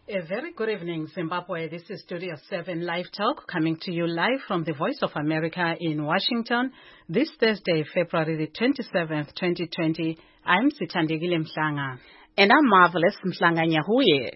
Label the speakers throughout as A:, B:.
A: A very good evening, Zimbabwe. This is Studio 7 Live Talk coming to you live from the Voice of America in Washington. This Thursday, February the 27th, 2020. I'm Sithandegile Mhlanga.
B: And I'm Marvelous Mhlanga Nyahuye.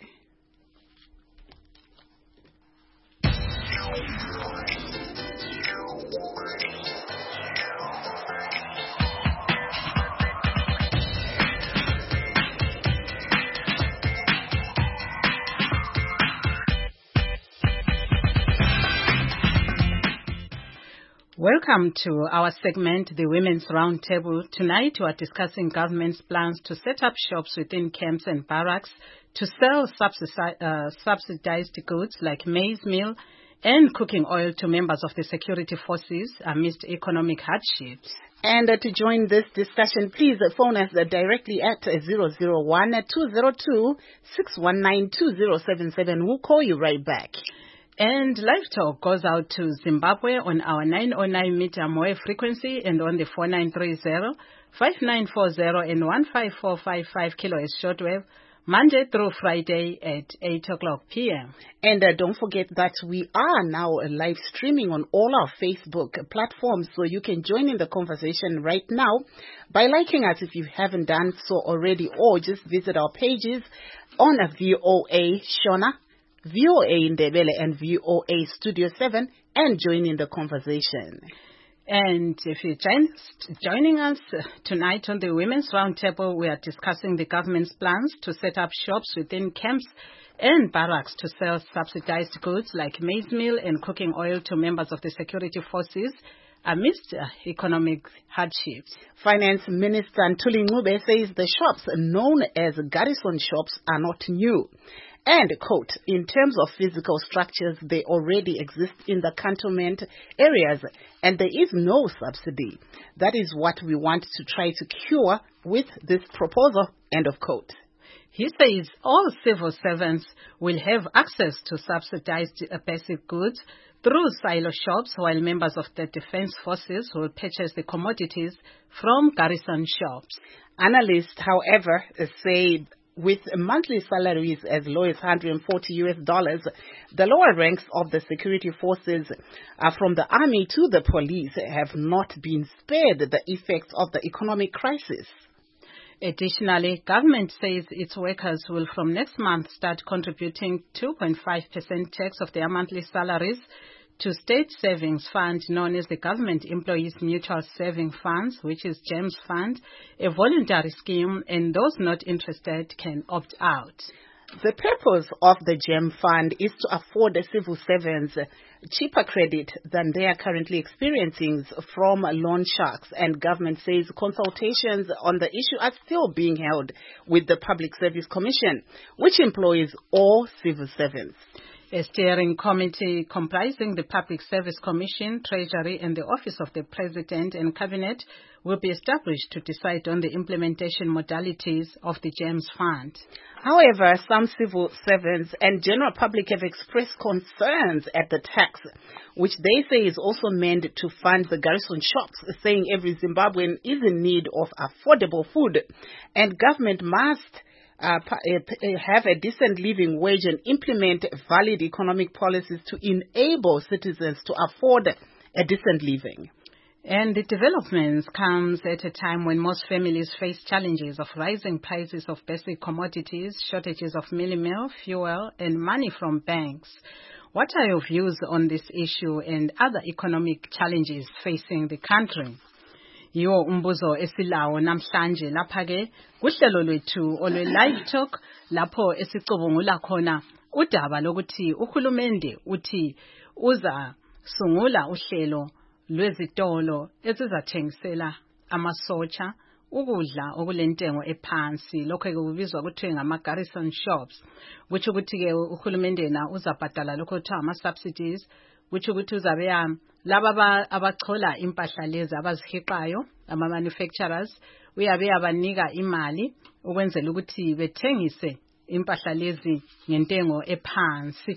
A: Welcome to our segment, the Women's Roundtable. Tonight we are discussing government's plans to set up shops within camps and barracks to sell subsidized goods like maize meal and cooking oil to members of the security forces amidst economic hardships.
B: And to join this discussion, please phone us directly at 001-202-619-2077. We'll call you right back.
A: And Live Talk goes out to Zimbabwe on our 909 meter wave frequency and on the 4930, 5940 and 15455 kHz shortwave, Monday through Friday at 8 o'clock p.m.
B: And don't forget that we are now live streaming on all our Facebook platforms, so you can join in the conversation right now by liking us if you haven't done so already, or just visit our pages on VOA Shona, VOA Ndebele and VOA Studio 7 and join in the conversation.
A: And if you're joining us tonight on the Women's Roundtable, we are discussing the government's plans to set up shops within camps and barracks to sell subsidized goods like maize meal and cooking oil to members of the security forces amidst economic hardships.
B: Finance Minister Ntuli Ncube says the shops known as garrison shops are not new. And, quote, in terms of physical structures, they already exist in the cantonment areas and there is no subsidy. That is what we want to try to cure with this proposal, end of quote.
A: He says all civil servants will have access to subsidized basic goods through silo shops, while members of the defense forces will purchase the commodities from garrison shops.
B: Analysts, however, say with monthly salaries as low as $140, the lower ranks of the security forces, from the army to the police, have not been spared the effects of the economic crisis.
A: Additionally, government says its workers will from next month start contributing 2.5% tax of their monthly salaries to state savings fund known as the Government Employees Mutual Saving Funds, which is GEMS Fund, a voluntary scheme, and those not interested can opt out.
B: The purpose of the GEM Fund is to afford the civil servants cheaper credit than they are currently experiencing from loan sharks, and government says consultations on the issue are still being held with the Public Service Commission, which employs all civil servants.
A: A steering committee comprising the Public Service Commission, Treasury, and the Office of the President and Cabinet will be established to decide on the implementation modalities of the GEMS Fund.
B: However, some civil servants and general public have expressed concerns at the tax, which they say is also meant to fund the garrison shops, saying every Zimbabwean is in need of affordable food, and government must have a decent living wage and implement valid economic policies to enable citizens to afford a decent living.
A: And the developments comes at a time when most families face challenges of rising prices of basic commodities, shortages of meal, fuel, and money from banks. What are your views on this issue and other economic challenges facing the country? Yiwo umbuzo esilawo namhlanje lapha ke kuhlelo lwethu olwe Live Talk lapho esicubungula khona udaba lokuthi uhulumende uthi uza sungula uhlelo lwezitolo ezizathengisela amasotsha ukudla okulentengo ephansi, lokho kubizwa ukuthi ngama garrison shops, which ukuthi ke uhulumende na uzabhadala lokho kuthiwa ama subsidies, which ukuthi uzabeya laba abachola impahla lezi abazihiqayo ama manufacturers uyabe abanika imali ukwenzela ukuthi bethengise impahla lezi ngentengo ephansi.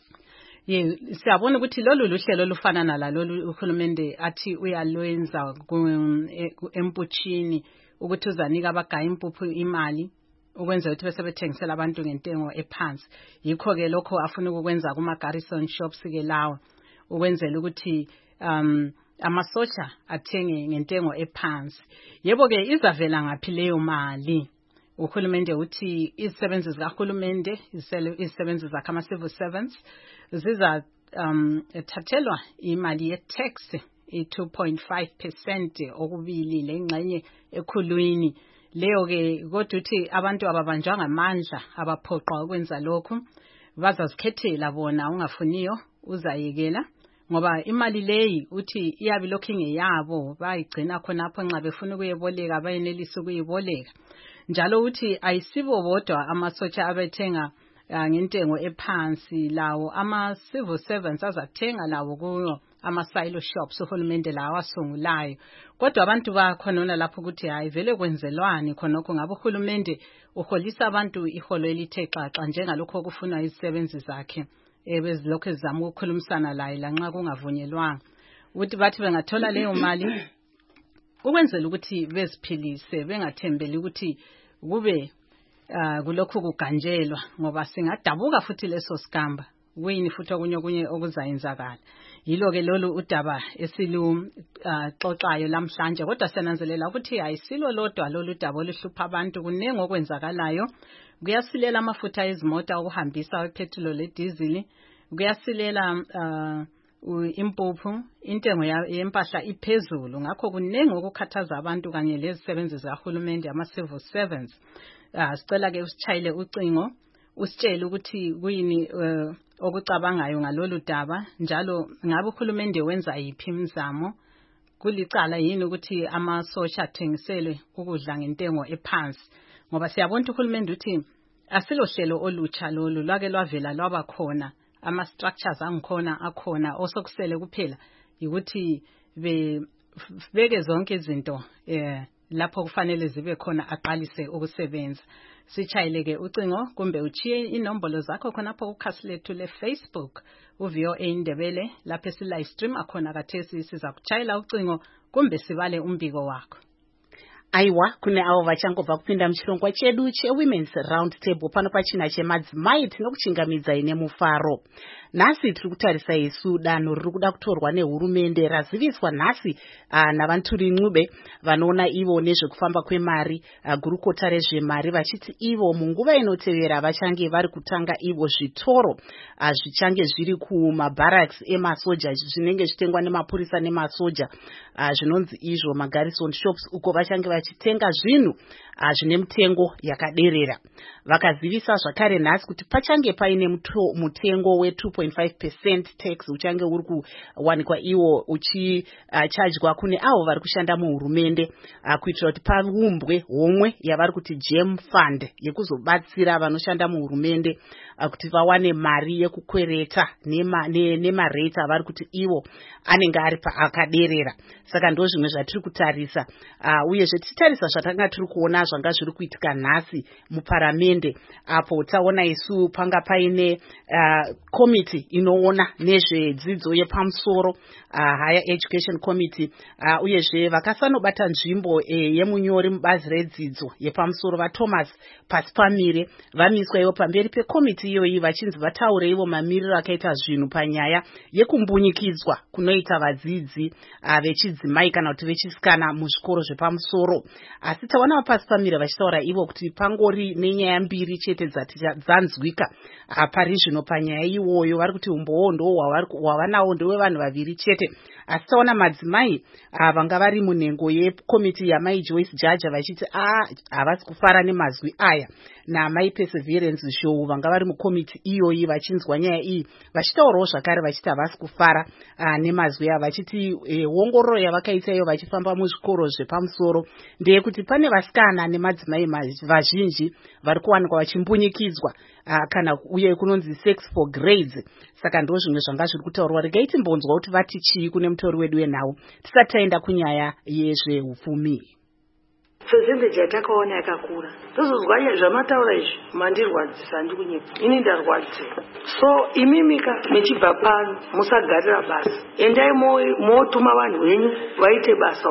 A: Siyabona ukuthi lolu luhlelo lufana nalolu uhulumende athi uyalwenza emputshini ukuthi uzanika abagaya impuphu imali ukwenza ukuthi bese bethengisela abantu ngentengo ephansi. Yikho ke lokho afuna ukwenza kuma garrison shops ke lawo ukwenzela ukuthi amasosha athenge ngentengo ephansi. Yebo ke izavela ngaphi leyo mali? Uhulumende uthi izisebenzi zikahulumende, izisebenzi zakhe ama-civil servants ziza thathelwa imali ye-tax i-2.5% okubili lengxenye ekhulwini. Leyo ke kodwa uthi abantu ababanjwa ngamandla abaphoqwa ukwenza lokhu bazazikhethela bona ungafuniyo uzayekela ngoba imali leyi uthi iyabi lokhu ingeyabo bayigcina khonapho nxa befuna ukuyeboleka bayenelisa ukuyiboleka. Njalo uthi ayisibo bodwa amasotsha abethenga ngentengo ephansi, lawo ama-civil servants azathenga lawo kuyo ama-silo shops uhulumende lawo asungulayo. Kodwa abantu bakhonona lapho ukuthi hayi vele kwenzelwani khonokho ngabe uhulumende uholisa abantu iholo elithe xaxa njengalokho okufunwa izisebenzi zakhe bezilokho ezizama ukukhulumisana laye lanxa kungavunyelwanga. Ukuthi bathi bengathola leyo mali ukwenzela ukuthi beziphilise bengathembeli ukuthi kube kulokhu kuganjelwa ngoba singadabuka futhi leso sigamba kuyini futhi okunye okuzayenzakala. Yilo ke lolu udaba esiluxoxayo lamhlanje kodwa senanzelela ukuthi ayisilo lodwa lolu daba oluhlupha abantu kunenge okwenzakalayo. Kuyasilela amafutha ezimota okuhambisa ipetrol lediesel, kuyasilela impuphu, intengo yempahla iphezulu. Ngakho kunenge ukukhathaza abantu kanye lezisebenzi zahulumende ama-civil servants. Sicela ke usichayile ucingo usitshele ukuthi kuyini okucabangayo ngalolu daba njalo ngabe uhulumende wenza yiphi imizamo. Kulicala yini ukuthi amasosha athengiselwe ukudla ngentengo ephansi ngoba siyabona uhulumende uthi asilohlelo olutsha lolu lwake lwavela lwaba khona ama-structures angikhona akhona osokusele kuphela ukuthi beke zonke izinto lapho kufanele zibe khona aqalise ukusebenza. Sichayileke ucingo kumbe uchiye inombolo zakho khonapho kukhasi lethu le-Facebook uVOA Indebele lapho esi-live stream akhona kathesi siza kuchayela ucingo kumbe sibale umbiko wakho.
B: Aiwa kune avo vachangobva kupinda muchirongwa chedu che-Women's Round Table pano pachina chemadzimai tinokuchingamidza ine mufaro. Nhasi tiri kutarisa isu danho riri kuda kutorwa nehurumende raziviswa nhasi naVanturi Ncube vanoona ivo nezvekufamba kwemari gurukota rezvemari vachiti ivo munguva inotevera vachange vari kutanga ivo zvitoro zvichange zviri kumabarracks emasoja zvinenge zvitengwa nemapurisa nemasoja zvinonzi izvo magarrison shops uko vachange vachitenga zvinhu zvine mitengo yakaderera. Vakazivisa zvakare nhasi kuti pachange paine mutengo we-2.5% tax uchange uri kuwanikwa iwo uchichajwa kune avo vari kushanda muhurumende kuitira kuti paumbwe homwe yavari kuti gem fund yekuzobatsira vanoshanda muhurumende kuti vawane mari yekukwereta nemarate avari kuti ivo anenge ari akaderera. Saka ndo zvimwe zvatiri kutarisa uyezve tichitarisa zvatanga tiri kuona zvanga zviri kuitika nhasi muparamende apo taona isu panga paine committee inoona nezvedzidzo yepamusoro higher education committee uyezve vakasanobata nzvimbo yemunyori mubazi redzidzo yepamusoro vaThomas Pasipamire vamiswa ivo pamberi pekomiti iyoyi vachinzi vataure ivo mamiriro akaita zvinhu panyaya yekumbunyikidzwa kunoita vadzidzi vechidzimai kana kuti vechisikana muzvikoro zvepamusoro. Asi taona vaPasipamire vachitaura ivo kuti pangori nenyaya mbiri chete dzanzwika pari zvino panyaya iyoyo vari kuti umbowo ndo hwavanawo ndewevanhu vaviri chete. Asi taona madzimai vanga vari munhengo yekomiti yamai Joyce Jaja vachiti havasi kufara nemazwi aya namai Perseverance Show vanga vari mukomiti iyoyi vachinzwa nyaya iyi vachitaurawo zvakare vachiti havasi kufara nemazwi aya vachiti ongororo yavakaita iyo vachifamba muzvikoro zvepamusoro ndeyekuti pane vasikana nemadzimai vazhinji vari kuwanikwa vachimbunyikidzwa kana uye kunonzi sex for grades. Saka ndo zvimwe zvanga zviri kutaurwa. Regai timbonzwa kuti vati chii kune mutori wedu wenhau tisati taenda kunyaya yezveupfumi.
C: Percentage yatakaona yakakura tozozwa zvamataura izvi mandirwadzisa handi kunyepa ini ndarwadzira. So imimika mechibva pano musagarira basa endai motuma vanhu venyu vaite basa uko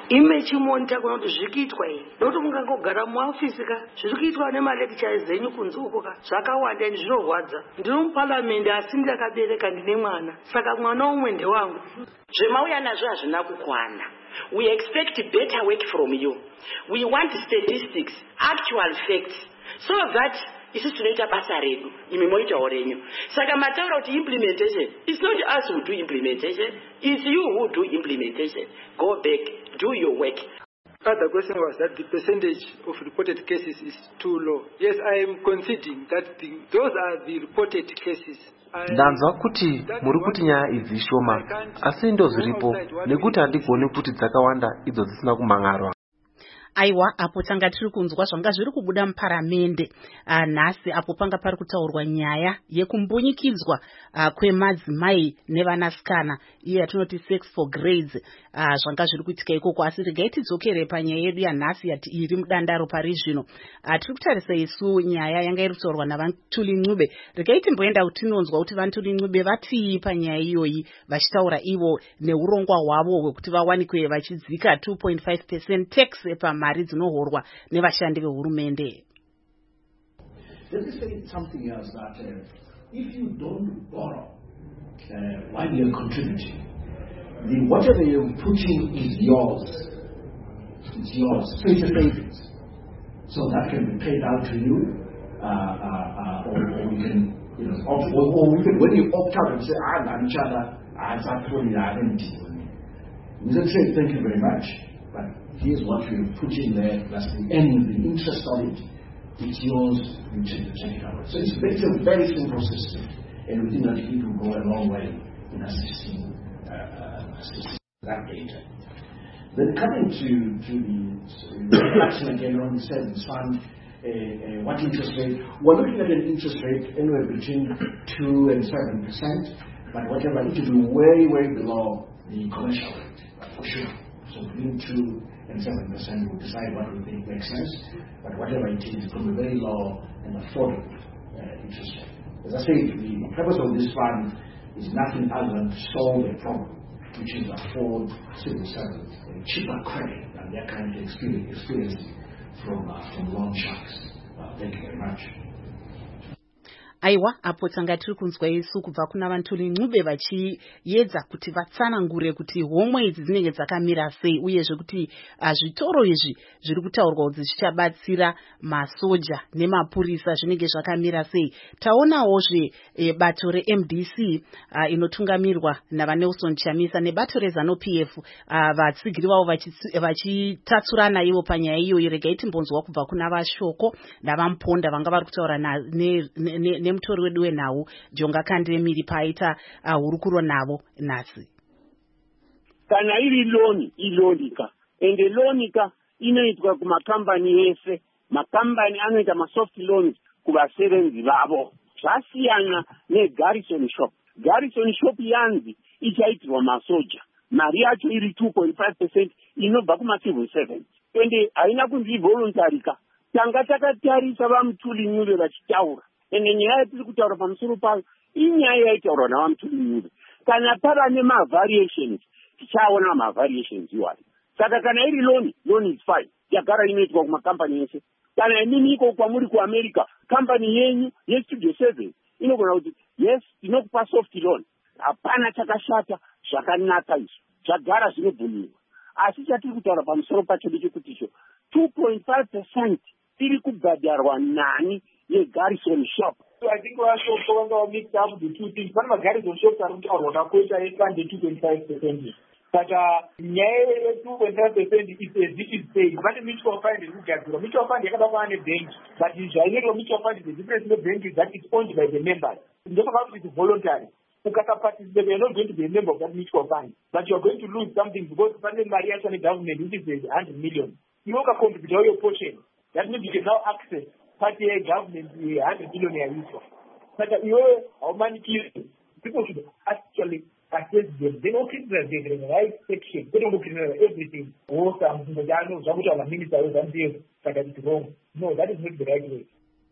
C: imechimonita kuna kuti zvikiitwa iyi nokuti mungangogara muofisi ka zviri kuitwa nemalekchari zenyu kunze uko ka zvakawanda ende zvinorwadza. Ndiri muparamende asi ndakabereka ndine mwana saka mwana umwe ndewangu.
D: Zvemauya nazvo hazvina kukwana. We expect better work from you. We want statistics, actual facts, so that isusu tunoita basa redu imi moitawo renyu. Saka mataura kuti implementation, it's not us who do implementation, it's you who do implementation. Go back, do your work.
E: Other question was that the percentage of reported cases is too low. Yes, I am conceding that those are the reported cases.
F: Ndanzwa kuti muri kuti nyaya idzi shoma asi ndo zviripo nekuti handigoni kuti dzakawanda idzo dzisina kumangarwa.
B: Aiwa, apo tanga tiri kunzwa zvanga zviri kubuda muparamende nhasi apo panga pari kutaurwa nyaya yekumbunyikidzwa kwemadzimai nevanasikana iye yatinoti sex for grades zvanga zviri kuitika ikoko. Asi regai tidzokere panyaya yedu yanhasi iri mudandaro pari zvino. Tiri kutarisa isu nyaya yanga iri kutaurwa naVantuli Ncube. Regai timboenda kutinonzwa kuti Vantuli Ncube vatii panyaya iyoyi vachitaura ivo neurongwa hwavo hwekuti vawanikwe vachidzika 2.5% tax mari dzinohorwa nevashandi vehurumende.
G: Let me say something else that if you don't borrow while you're contributing, then whatever you're putting is yours. It's yours. So it's a savings. So that can be paid out to you, or you can, or even when you opt out and say, I'm each other, I start putting identity on me. We don't say thank you very much, but here's what you put in there, plus the end, the interest on it, it's yours, you take it out. So it's a very simple system, and we think that it will go a long way in assisting that data. Then coming to the action again on the savings fund, what interest rate? We're looking at an interest rate anywhere between 2 and 7%, but whatever, it will be way, way below the commercial rate, for sure. So between 2 and 7%, we'll decide what we think makes sense, but whatever it is, from a very low and affordable interest rate. As I say, the purpose of this fund is nothing other than to solve a problem, which is afford civil servants a cheaper credit than they're currently experiencing from loan sharks. Thank you very much.
B: Aiwa, apo tanga tiri kunzwa isu kubva kuna Vantuli Ncube vachiedza kuti vatsanangure kuti homwe idzi dzinenge dzakamira sei uyezve kuti zvitoro izvi zviri kutaurwa kuti zvichabatsira masoja nemapurisa zvinenge zvakamira sei. Taonawozve bato reMDC inotungamirwa navaNelson Chamisa nebato reZANU-PF vatsigiri vavo vachitatsurana ivo panyaya iyoyi. Regai timbonzwa kubva kuna Vashoko navaMuponda vanga vari kutaura nemutori wedu wenhau Jonga Kandemiri paaita hurukuro navo nhasi.
H: Kana iri lonika ende lonika inoitwa kumakambani ese. Makambani anoita masoft loans kuvasevenzi vavo. Zvasiyana neGarrison Shop. Garrison Shop yanzi ichaitirwa masoja. Mari yacho iri 2.5% inobva kumacivil servants. Ende haina kunzi voluntarika. Tanga takatarisa vaMutuli Ncube vachitaura. Ende nyaya yatiri kutaura pamusoro payo inyaya yaitaurwa naVantuli Ncube. Kana pava nemavariations, tichaona mavariations iwayo. Saka kana iri loan is fine. Yagara inoitwa kumakambani ese. Kana imini iko kwamuri kuAmerica, company yenyu yestudio 7 inogona kuti yes, inokupa soft loan. Hapana chakashata, zvakanaka izvo. Zvagara zvinobvumirwa. Asi chatiri kutaura pamusoro pacho ndechekuti 2.5% tiri kubhadharwa nani yeGarrison Shop.
I: So I think Vashoko vanga mixed up the two things. Pane maGarrison Shops ari kutaurwa nakoita yefund 2.5%. Saka nyaya ye2.5% is paid. Pane mutual fund irikugadzirwa. Mutual fund yakadakwana nebank, but zvainoitwa mutual fund, the difference nebank is that it's owned by the members. Ndofunga kuti it's voluntary. Ukasa-participate, you're not going to be a member of that mutual fund, but you're going to lose something because pane mari yacho government which is 100 million. You contribute your portion. That means you can now access party government 100 million yaiswa. But how many people should actually assess them? They don't criticize the right section. They don't criticize everything. Oh, some minister is wrong. No, that is not the right way.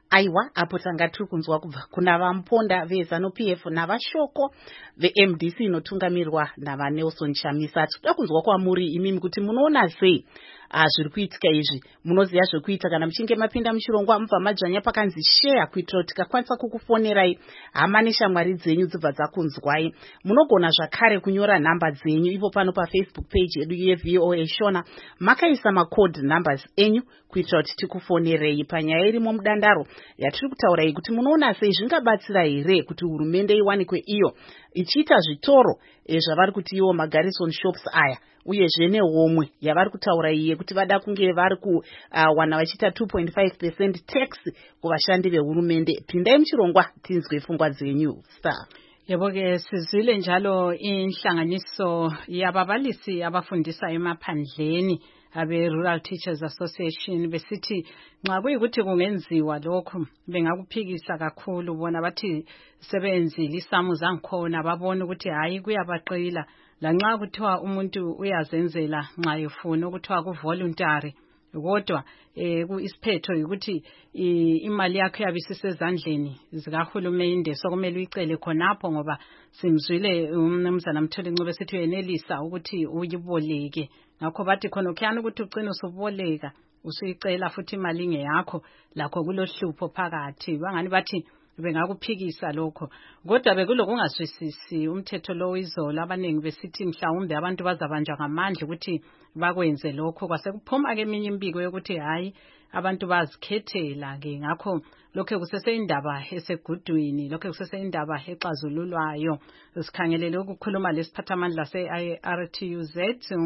B: aiwa apo tangati kunzwa kubva kuna vamponda veZANU-PF navashoko veMDC inotungamirwa navaNelson Chamisa. Tinoda kunzwa kwamuri imimi kuti munoona sei zviri kuitika izvi. Munoziva zvekuita kana muchinge mapinda muchirongwa mubva madzvanya pakanzi share kuitira kuti tikakwanisa kukufonerai hama neshamwari dzenyu dzibva dzakunzwai. Munogona zvakare kunyora nhamba dzenyu ipo pano paFacebook page yedu yeVOA Shona makaisa macode numbers enyu kuitira kuti tikufonerei panyaya irimo mudandaro yatiri kutaurai kuti munoona sei zvingabatsira here kuti hurumende iwanikwe iyo ichiita zvitoro zvavari kuti iwo magarrison shops aya uyezve nehomwe yavari kutaura iye kuti vada kunge vari kuwana vachiita 2.5% tax kuvashandi vehurumende. Pindai muchirongwa tinzwe pfungwa dzenyu.
A: Yebo-ke sizwile njalo inhlanganiso yababalisi abafundisa emaphandleni abe-Rural Teachers Association besithi nxa kuyikuthi kungenziwa lokhu bengakuphikisa kakhulu. Bona bathi sebenzile isamu zangikhona babona ukuthi hayi kuyabaqila lanxa kuthiwa umuntu uyazenzela nxa efuna ukuthiwa ku-voluntary kodwa isiphetho ukuthi imali yakho yabisisezandleni zikahulumende sokumele uyicele khonapho ngoba simzwile umnumzana Mtholincube sithi uyenelisa ukuthi uyiboleke. Ngakho bathi khona ukhiyana ukuthi ugcine usuboleka usuyicela futhi imali ngeyakho lakho kulohlupho phakathi. Bangani bathi bengakuphikisa lokho kodwa bekulokungazwisisi umthetho lo izolo abaningi besithi mhlawumbe abantu bazabanjwa ngamandla ukuthi bakwenze lokho. Kwase kuphuma ke eminye imbiko yokuthi hayi abantu bazikhethela ke. Ngakho lokho kuseseyindaba esegudwini, lokho kuseseyindaba exazululwayo. Sikhangelele ukukhuluma lesiphathamandla se-IRTUZ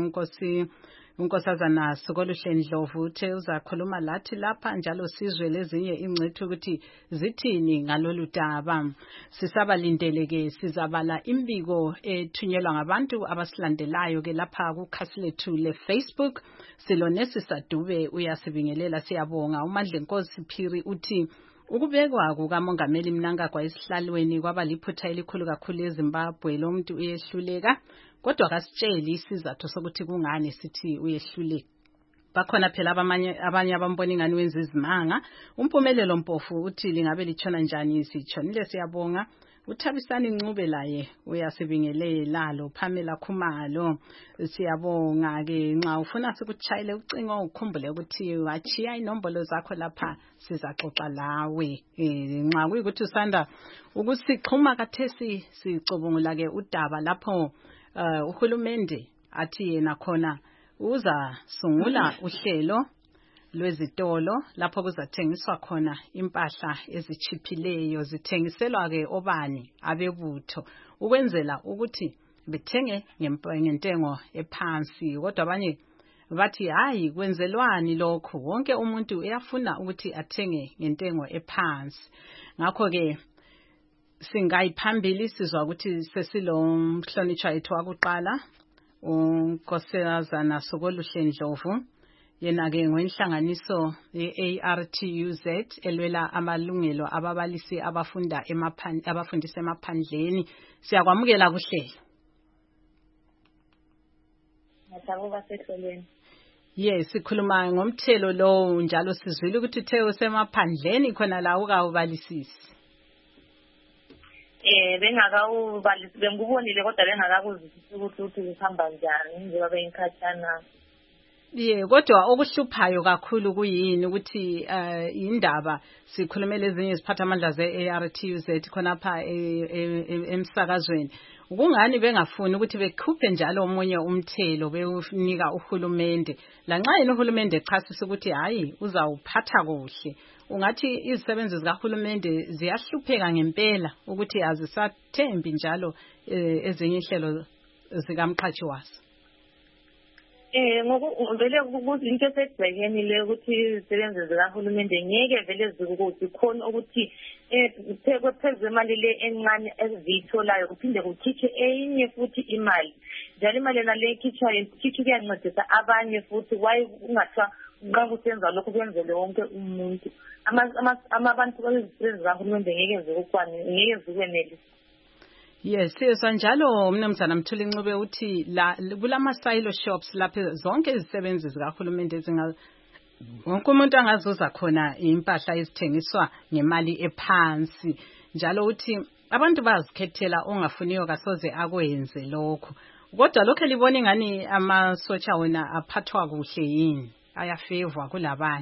A: unkosazana Sokoluhle Ndlovu uthe uzakhuluma lathi lapha njalo sizwe lezinye ingcithu ukuthi zithini ngalolu daba. Sisabalindeleke sizabala imbiko ethunyelwa ngabantu abasilandelayo ke lapha kukhasi lethu leFacebook. Silonesi Sadube uyasibingelela siyabonga. uMandlenkosi Phiri uthi ukubekwa kukaMongameli Mnangagwa esihlalweni kwaba liphutha elikhulu kakhulu eZimbabwe. Lo muntu uyehluleka kodwa akasitsheli isizathu sokuthi kungani sithi uyehluleka. Bakhona phela abanye abambona ingani wenza izimanga. Umpumelelo Mpofu uthi lingabe litshona njani. Sitshonile siyabonga. uThabisani Ncube laye uyasibingelela. Lo Pamela Khumalo siyabonga ke. Nxa ufuna sikutshayile ucingo ukhumbule ukuthi wachiya inombolo zakho lapha sizaxoxa lawe. Nxa kuyikuthi usanda ukusixhuma kathesi sicubungula ke udaba lapho uhulumende athi yena khona uza sungula uhlelo lwezitolo lapho kuzathengiswa khona impahla ezichiphileyo. Zithengiselwa ke obani abebutho ukwenzela ukuthi bethenge ngentengo ephansi. Kodwa abanye bathi hayi kwenzelwani lokho, wonke umuntu uyafuna ukuthi athenge ngentengo ephansi. Ngakho ke singayiphambili sizwa ukuthi sesilomhlonitshwa ethu wakuqala unkosazana Sokoluhle Ndlovu. Yena ke ngoinhlanganiso ye-ARTUZ elwela amalungelo ababalisi abafundisa emaphandleni. Siyakwamukela kuhlelo.
J: Ngiyabonga sehlelweni.
A: Yes, sikhuluma ngomthelo lo njalo sizwile ukuthi uthe usemaphandleni khona la ukawubalisisi.
J: Bengakawubalisi bengubonile kodwa bengakakuzwisisi ukuthi uhamba njani njengoba bengikhathana.
A: Kodwa okuhluphayo kakhulu kuyini ukuthi indaba sikhulumela ezinye iziphathamandla ze-ARTUZ khonapha emsakazweni. Kungani bengafuni ukuthi bekhuphe njalo omunye umthelo bewunika uhulumende lanxa yena uhulumende echasisa ukuthi hayi uzawuphatha kuhle. Ungathi izisebenzi zikahulumende ziyahlupheka ngempela ukuthi azisathembi njalo ezinye inhlelo zikamqhashi wazo.
J: Vele into esegcekeni le ukuthi izisebenzi zikahulumende ngeke vele zikuthi khona ukuthi phezulu imali le encane ezitholayo kuphinde kukhithe enye futhi imali. Njalo imali nale ikhithayo kuyancedisa abanye futhi ungathiwa nxa kusenza lokhu kwenzele wonke umuntu. Abantu bezisebenzi zikahulumende ngeke zikwenelise.
A: Yes, siyezwa njalo umnumzana Mtholincube uthi kulama silo shops lapho zonke izisebenzi zikahulumende wonke umuntu angazuza khona impahla ezithengiswa ngemali ephansi njalo uthi abantu bazikhethela ongafuniyo kasoze akwenze lokho kodwa lokho libona ingani amasotsha wena aphathwa kuhle yini ayafavor kulabanye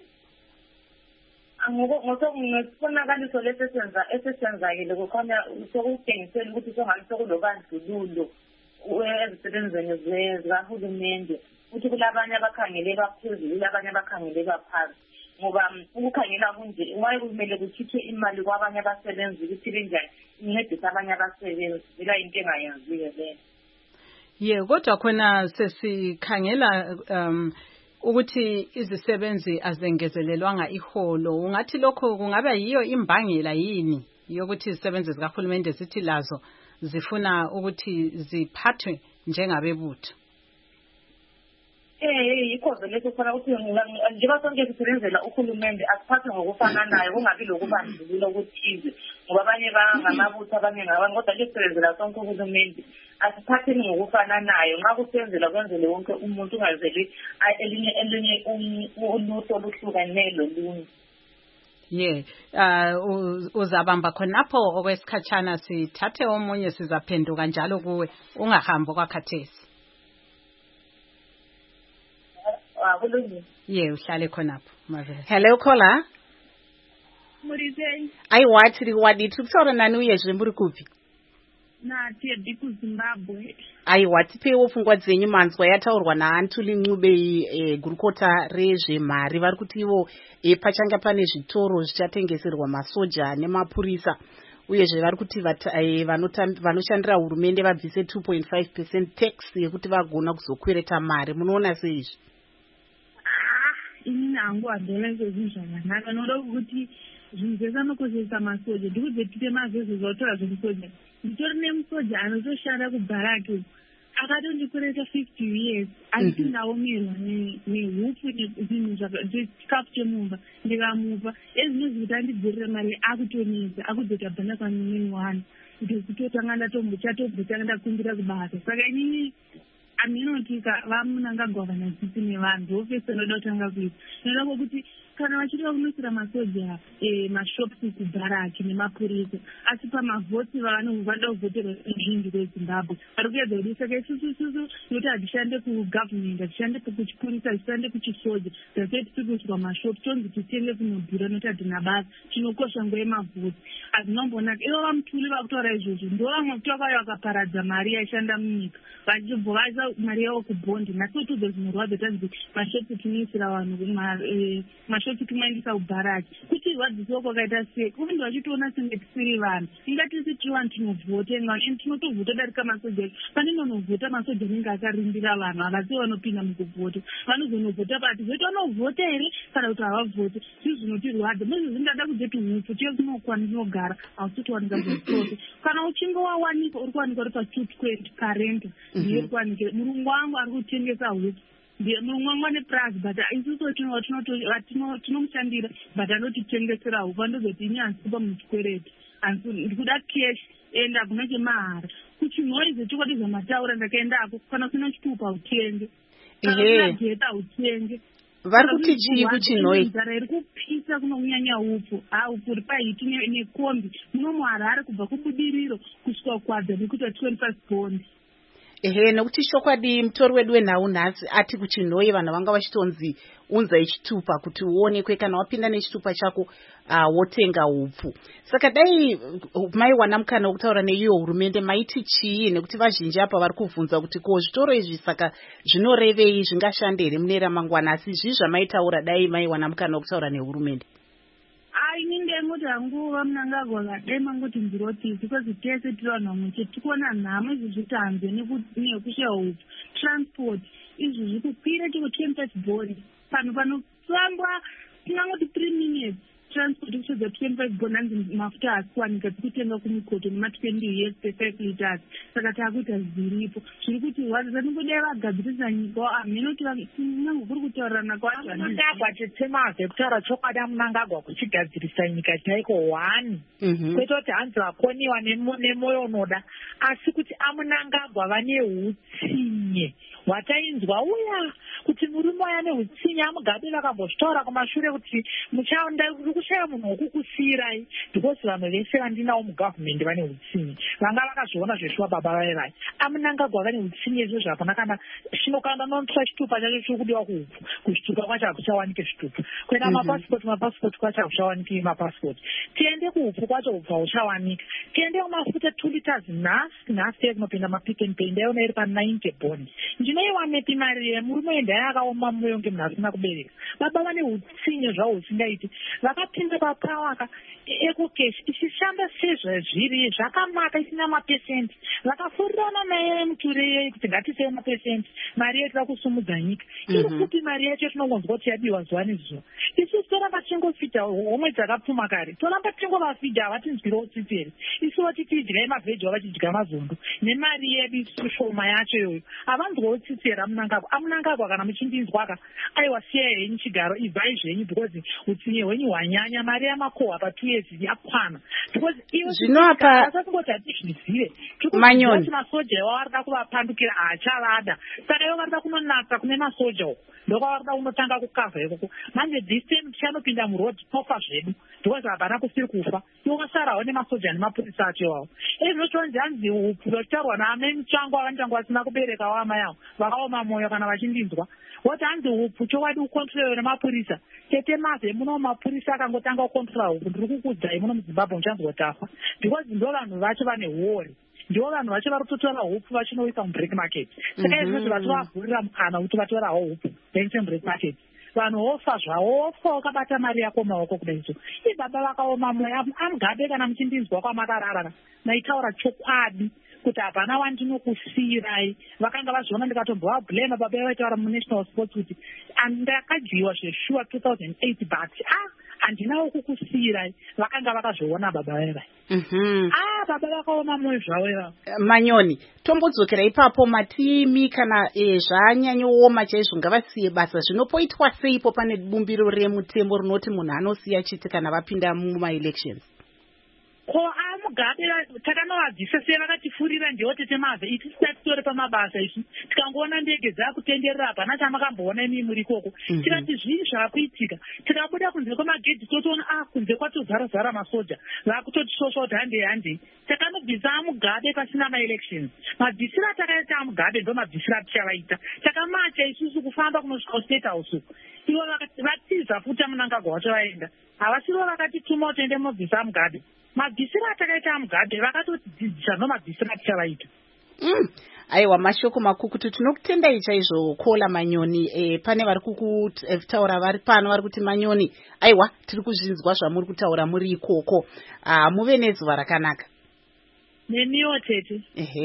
J: ngokubonakaliso lesenzakile kukhanya sokutshengisela ukuthi songani sokulobandlululo ezisebenzeni zikahulumende ukuthi kulabanye abakhangeleka phezulu kulabanye abakhangeleka phansi ngoba ukukhangela kunje waye kumele kukhiphe imali kwabanye abasebenzi ukuthi benjani incedisa abanye abasebenzi bila into engayenziwe le
A: kodwa khona sesikhangela ukuthi izisebenzi azengezelelwanga iholo ungathi lokho kungaba yiyo imbangela yini yokuthi izisebenzi zikahulumende zithi lazo zifuna ukuthi ziphathwe njengabebutho
J: yikho vele kukhona ukuthi njengoba sonke sisebenzela uhulumende asiphathwe ngokufananayo kungabi lokubandlulula okuthize ngoba abanye bangamabutho abanye ngabanye kodwa nje sisebenzela sonke uhulumende asiphatheni ngokufananayo nxa kusenzela kwenzele wonke umuntu ungazeli elinye ulutho oluhlukane lolunye
A: uzabamba khonapho okwesikhatshana sithathe omunye sizaphenduka njalo kuwe ungahambi kwakhathesi uhlale khonapho
B: hello caller
K: Murizei
B: aiwati wadithi kutaura nani uyezve muri kupi
K: natedi kuZimbabwe
B: aiwati pewo pfungwa dzenyu manzwa yataurwa naAntuli Ncube gurukota rezvemari vari kuti ivo pachanga pane zvitoro zvichatengeserwa masoja nemapurisa uyezve vari kuti vanoshandira hurumende vabvise 2.5% tax yekuti vagona kuzokwereta mari munoona seizvi
K: inini hangu handona sezvinhu zvakanaka noda kuti zvinhu zvese anokoshesa masoja ndikudze tite mazvezvo zvautaura zvekusoja nditori nemusoja anotoshanda kubharaki akatondikwereta 50 years asi ndaomerwa nehupu nezvinhu zvechikafu chemumba ndikamupa ezvinozvi kuti andidzorere mari akutonesa akudzota bhana kwanomeni wani ndokutotanga chatobvotanga ndakumbira kubasa saka inini aminotika vamunanga governor dzisi nevanhu vofese noda kutanga kuita noda kwokuti kana vachida kunosira masoja mashops kubharaki nemapurisa asi pamavhoti vanoda kuvhoterwa ruzhinji rwezimbabwe vari kuedza kuti saka isusu nokuti hatishande kugovernment hatishande kuchipurisa hatishande kuchisoja zaseti tiri kusirwa mashops tonzi titenge kunobhira nokuti hatina basa chinokosha nguva yemavhoti hazvinombonaka ivo vamutuli vakutaura izvozvo ndo vamwe kuti vakauya vakaparadza mari yaishanda munyika vachibvo vaisa mari yavo kubhondi nasi tuzve zvinorwadza tanzi mashops tinoisira vanhu mashops timaendisa kubharaki kuti rwadzisiwo kwakaita sei undi vachitoona senge tisiri vanhu ingatisi tiri vanhu tinovhota and tinotovhota darika masoja pane nonovhota masoja anenge akarindira vanhu havasi vanopinda mukuvhota vanozonovhota pati zoiti vanovhota here kana kuti havavhoti zvii zvinotirwadza mozvozvi ndada kuzoti hupu tiye kunokwanogara hausi kuwanika zvazvose kana uchinge wawanika uri kuwanika uri pa220 parenta ndiye kuwanikira murungu wangu ari kutengesa hupu murungu wangu ane price but isusu tinomushandira but anotitengesera hupu andozoti ini handisikupa muchikwereti ndikuda cash and hakuna chemahara kuchinhoize chokwadi zvamataura ndakaendako kana kusina chitupa utenge kana kuna jeta utenge
B: vari kuti chii kuchinhoi
K: nzara iri kupisa kunonyanya upu upu uri pahiti nekombi muno muharare kubva kubudiriro kusvika kwadza nekuita 25 bondi
B: nekuti chokwadi mutori wedu wenhau nhasi ati kuchinhoi vanhu vanga vachitonzi unzai chitupa kuti uonekwe kana wapinda nechitupa chako wotenga upfu saka dai maiwana mukana wokutaura neiyo hurumende maiti chii nekuti vazhinji apa vari kuvhunza kuti ko zvitoro izvi saka zvinorevei zvingashande here mune ramangwana asi zvii zvamaitaura dai maiwana mukana wokutaura nehurumende
K: ini ndengoti hangu vamunangagwa kadai mangoti ndirotisi kwezi tese tiri vanhu vamwe chete tikuona nhamo izvi zvitanze nekusheya upu transport izvi zviri kukwira chiko 25 bondi panhu panofambwa tingangoti 3 minutes transport kutodza 25 bonanzi mafuta asikuwanika tikutenga kumikoto nema20 years pe5 liters saka taakuita zviripo zviri kuti vatingodai vagadzirisa nyika hameno tinango kuri kutaurana
L: kwamunangagwa titemazve kutaura chokwadi amunangagwa kuchigadzirisa nyika chaiko 1 kwete kuti hanzi vakoniwa nemoyo unoda asi kuti amunangagwa vane utsinye hwatainzwa uya kuti murume waya neutsinye amugabe vakambozvitaura kumashure kuti muchaunda uri kushaya munhu wokukusiyirai because vanhu vese vandinawo mugavhumendi vane utsinye vanga vakazviona zveshuwa baba vaivai amunangagwa vane utsinye izvozvo hapana kana shinokanda nonotora chitupa chacho chiri kudiwa kuupfu kuzvitupa kwacho hakuchawanike zvitupa kwena mapasipoti kwacho hakuchawanike mapasipoti tiende kuupfu kwacho upfu hauchawanika tiende kumafuta 2 liters nhasi tekunopinda mapick and pay ndaiona iri pa90 bond ndinoiwanepi mari yemurume endaya akaoma mwoyo ngemunhu asina kubereka baba vane utsinye zvavo husingaiti vakapinda papawaka ekokeshi ichishanda sezvazviri zvakanaka isina mapesenti vakafurirana naye muturei kuti ngatisei mapesenti mari yetu kusumudza nyika iri kuti mari yacho tinongonzwa kuti yabiwa zuva nezuva isusu toramba tingofidha homwe dzakapfuma kare toramba tingovafidha havatinzwirawo tsitseri isuwo titidyai mavheji wavachidya mazondo nemari yedu shoma yacho iyoyo havanzwawo tsitseri amunangagwa kana muchindinzwaka aiwa siyai henyu chigaro ibvai zvenyu because utsinye hwenyu hwanyanya mari yamakohwa pa2 years yakwana because iwosasingoti hatizvizive
B: Manyoni
L: masoja iwo varida kuvapandukira haachavada saka iwo varida kunonatsa kune masoja uko ndokwavarida kunotanga kukavha ikoko manje this time tichanopinda murodhi tofa zvedu because hapana kusiri kufa iwo vasarawo nemasoja nemapurisa acho iwawo ezvinochonzi hanzi upfu vachitaurwa naamai muchango avandichango vasina kuberekawo amai avo vakaoma mwoyo kana vachindinzwa woti hanzi upfu chokwadi kukontrolewa nemapurisa tete mazve muno mapurisa akangotanga kukontrola upfu ndiri kukudzai muno muzimbabwe muchanzwa tafa because ndo vanhu vacho vane hori ndivo vanhu vacho vari kutotora upfu vachinoisa mubreak market saka izvozvo vatovavhurira mukana kuti vatorawo upfu vaise mubreak market vanhu vofa zvavo wofa wakabata mari yako maoko kudaiso ibaba vakaoma mwoyo amugabe kana muchindinzwa kwamakarara naitaura chokwadi kuti hapana wandinokusiyirai vakanga vazviona ndikatombovabhlema baba vaitaura munational sports kuti ndakadyiwa zveshuwa 2008 but handinawo kukusiyirai vakanga vakazviona baba vaivai baba vakaoma mwoyo zvavo ivavo
B: Manyoni tombodzokera ipapo matimi kana zvanyanyooma chaizvo ngavasiye basa zvinopoitwa seipo pane bumbiro remutembo rinoti munhu anosiya chiti kana vapinda mumaelections
L: ko amugabe takanovabvisa sei vakatifurira ndiwo tete mavhe iti tisati tori pamabasa izvi tikangoona ndege dzakutenderera hapana chamakamboona imi muri ikoko tikati zvii zvaakuitika tikabuda kunze kwemagedhi totoona kunze kwatozara masoja vaakutotishosva kuti handei takanobvisa amugabe pasina maelections mabvisiro atakaita amugabe ndo mabvisiro atichavaita takamacha isusu kufamba kunosvika kustate house uku ivo vatiza futi amunangagwa wacho vaenda havasirivo vakatituma kuti mobvisa amugabe mabvisiro atakaita amugabe vakatotidzidzisa nomabvisiro atichavaita
B: aiwa mashoko makukutu tinokutendai chaizvo kola Manyoni pane vari kukutaura vari pano vari kuti Manyoni aiwa tiri kuzvinzwa zvamuri kutaura muri ikoko muve nezuva rakanaka
K: nemiwo tete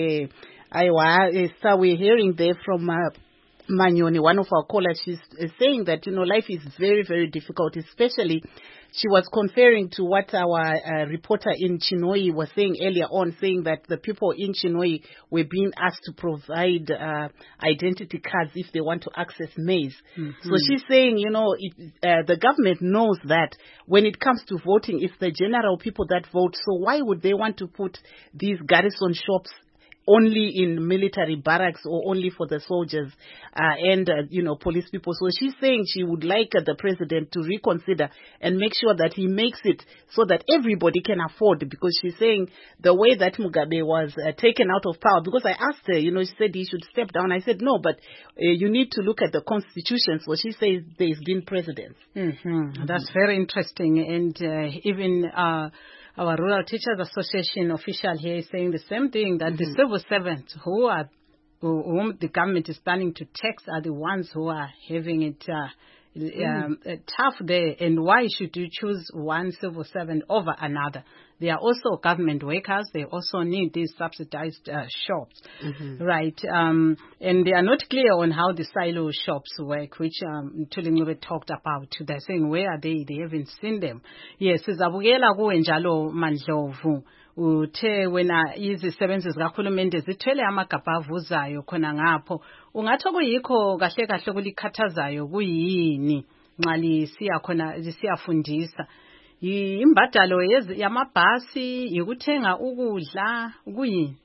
B: aiwa so we're hearing there from Manyoni, one of our callers. She's saying that, life is very, very difficult, especially she was conferring to what our reporter in Chinhoyi was saying earlier on, saying that the people in Chinhoyi were being asked to provide identity cards if they want to access maize. So she's saying, the government knows that when it comes to voting, it's the general people that vote. So why would they want to put these garrison shops only in military barracks or only for the soldiers and police people? So she's saying she would like the president to reconsider and make sure that he makes it so that everybody can afford, because she's saying the way that Mugabe was taken out of power, because I asked her, she said he should step down. I said no, but you need to look at the constitution. So she says there's been precedents.
A: That's very interesting. And even our Rural Teachers Association official here is saying the same thing, that the civil servants whom the government is planning to tax are the ones who are having it tough there. And why should you choose one civil servant over another? They are also government workers. They also need these subsidized shops, right? And they are not clear on how the silo shops work, which Tulingube talked about. They're saying, where are they? They haven't seen them. Yes, sizabukela kuwe njalo Mandlovu. Uthe wena izisebenzi zikahulumende zithwele amagabha avuzayo khona ngapho ungathi kuyikho kahle kahle kulikhathazayo kuyini nxa lisiya khona lisiyafundisa imbadalo yamabhasi yikuthenga ukudla kuyini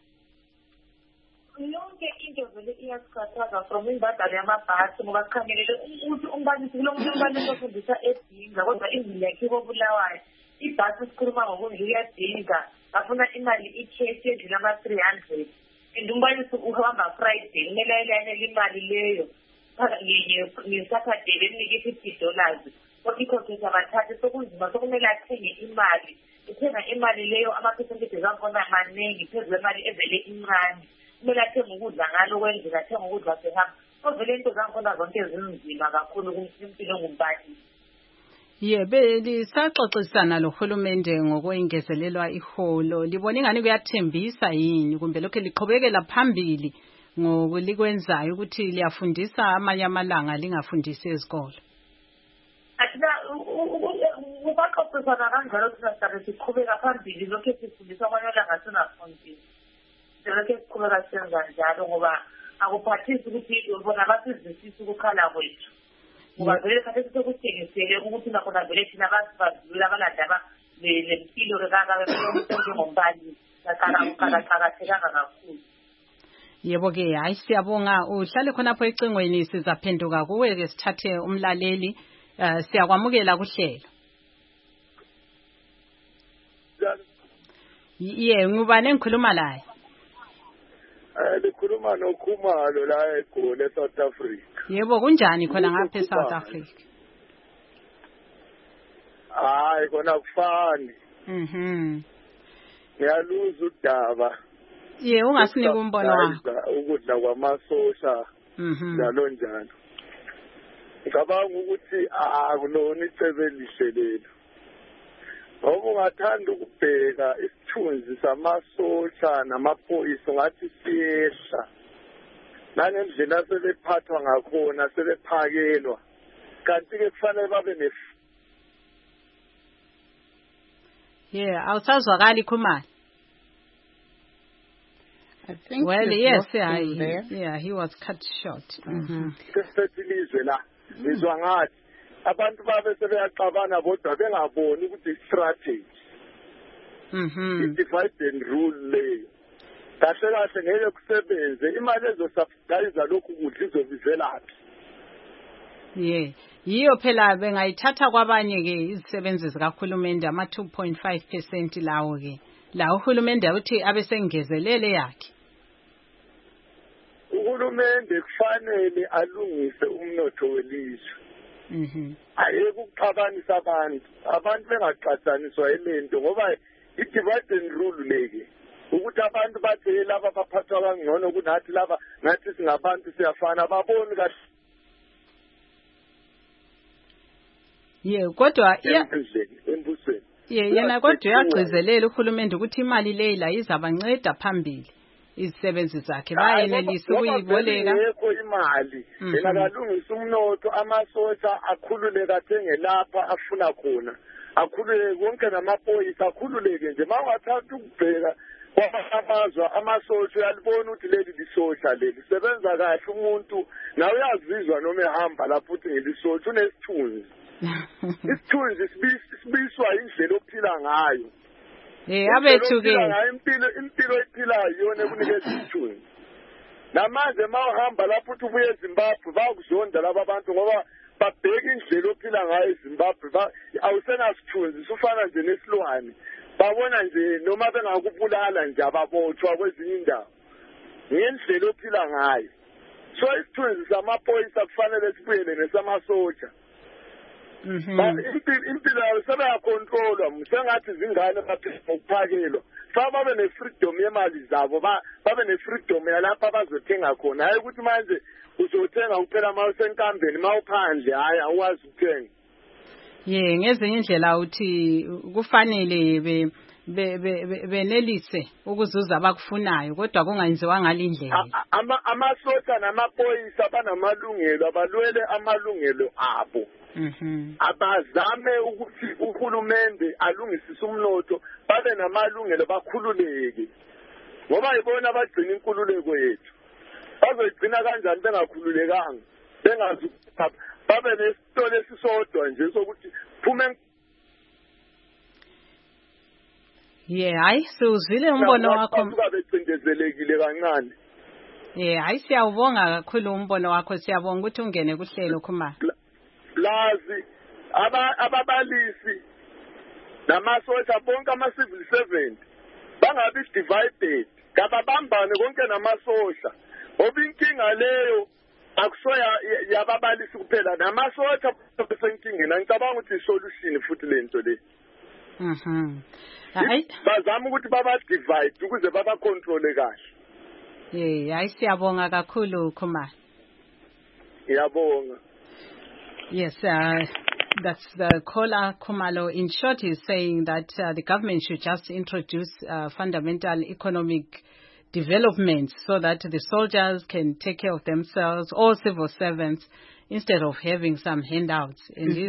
J: yonke into vele iyasikhathaza from imbadalo yamabhasi ngoba sikhangelele ukuthi umbalisi kulo muntu umbalisi ofundisa edinga kodwa izini yakhe kobulawayo ibhasi sikhuluma ngokunje uyadinga afuna imali ikhesi edlula ama-300 and umbalisi uhamba Friday kumele ayilayinele imali leyo ngesaturday bemnike $50 kodwa ikhokhisa bathathe sokunzima sokumele athenge imali uthenga imali leyo ama-percentages akhona maningi phezu kwemali evele incane kumele athenge ukudla ngalo kwendlela athenge ukudla sehamba ovele into zangikhona zonke zinzima kakhulu kumpilo ngumbalisi
A: lisaxoxisana lohulumende ngokwengezelewa iholo libona ingani kuyathembisa yini kumbe lokho liqhubekela phambili ngokulikwenzayo ukuthi liyafundisa amanye amalanga lingafundisi ezikolo
J: athina ubaxoxisana kanjalo sizabe siqhubeka phambili lokho sifundisa amanye amalanga singafundisi lokho siqhubeka senza njalo ngoba akuphathisi ukuthi bona basizwisisa ukukhala kwethu ngoba vele khathesi sekuthengisele ukuthi nakhona vele thina basibadlula abalandaba lempilo njengombalisi qakathekanga kakhulu
A: yebo-ke hayi siyabonga uhlale khonapho ecingweni sizaphenduka kuwe-ke sithathe umlaleli siyakwamukela kuhlelo ngubani engikhuluma laye
M: likhuluma noKhumalo la eGoli eSouth Africa
A: yebo kunjani khona ngapha eSouth Africa
M: hayi kona kufani ngiyaluza udaba
A: ungasinika umbono wakho
M: ukudla kwamasosha njalo njalo ngicabanga ukuthi akulona icebo elihle lelo ngoba ungathanda ukubheka isithunzi samasosha namaphoyisa ngathi siyehla nangendlela sebephathwa ngakhona sebephakelwa kanti-ke kufanele babe
A: awusazwakali Khumalo
B: I think
A: he was cut short.
M: Sesilizwe la izwa ngathi abantu babe sebeyaxabana bodwa bengaboni ukuthi i-strategy i-divide and rule leyo kahle kahle ngeke kusebenze imali ezosubsidize lokhu kudla izobizelaphi
A: yiyo phela bengayithatha kwabanye-ke izisebenzi zikahulumende ama-2.5% lawo-ke la uhulumende uthi abesengezelele yakhe
M: uhulumende kufanele alungise umnotho welizwe ayeke ukuxabanisa abantu bengaxatshaniswa yilento ngoba i-divide and rule leke ukuthi abantu bathi laba baphathwa kangcono kunathi laba nathi singabantu siyafana baboni kahle
A: kodwa
M: embusweni
A: yena kodwa uyagcizelela uhulumende ukuthi imali leyila izabanceda phambili izisebenzi zakhe bayenelisa ukuyiboleka
M: yekho imali yena kalungisa umnotho amasosha akhululeke athenge lapha afuna khona akhululeke konke namaphoyisa akhululeke nje mawathatha ukubheka kwamazwa amasosha uyalibona ukuthi leli lisosha leli sebenza kahle umuntu nawe uyazizwa noma ehamba lapho uthi ngelisosha unesithunzi isithunzi sibiswa indlela ophila ngayo
A: abethu-ke
M: impilo ephilayo iyona ekunikeza isithunzi namanje ma uhamba lapho uthi ubuye eZimbabwe bayakuzonda laba bantu ngoba babheka indlela ophila ngayo eZimbabwe awusenasithunzi sufana nje nesilwane babona nje noma bengakubulala nje ababotshwa kwezinye indawo ngendlela ophila ngayo so isithunzi samaphoyisa kufanele sibuyele nesamasotsha impilo yabo sebeyakhontrolwa msengathi zingane baphelele ngokuphakelwa fa babe ne-freedom yemali zabo babe ne-freedom yalapha bazothenga khona hayi ukuthi manje uzothenga kuphela ma usenkambeni ma uphandle hayi awuwazi ukuthenga.
A: Ngezinye indlela uthi kufanele benelise ukuzuza abakufunayo kodwa kungenziwa ngalindlela.
M: Amasosha namapolisa banamalungelo abalwele amalungelo abo. Abazame ukuthi uhulumende alungisise umnotho babe namalungelo bakhululeke ngoba ibona abagcina inkululeko yethu. Bazoyigcina kanjani bengakhululekanga bengazi babe nesitolo esisodwa nje sokuthi phume.
A: Hayi siwuzwile umbono wakho.
M: Becindezelekile kancane.
A: Hayi siyawubonga kakhulu umbono wakho, siyabonga ukuthi ungene kuhlelo Khumalo.
M: Lazi ababalisi namasosha bonke ama-civil servant bangabi divided kababambane konke namasosha ngoba inkinga leyo akusoya yababalisi kuphela namasosha besenkingeni. Angicabanga ukuthi isolution futhi lento le. Bazama ukuthi baba-divide ukuze baba-controle kahle.
A: Hayi siyabonga kakhulu Khumalo.
M: Ngiyabonga.
A: Yes, that's the caller Khumalo. In short, he's saying that the government should just introduce fundamental economic development so that the soldiers can take care of themselves, all civil servants, instead of having some handouts. And he's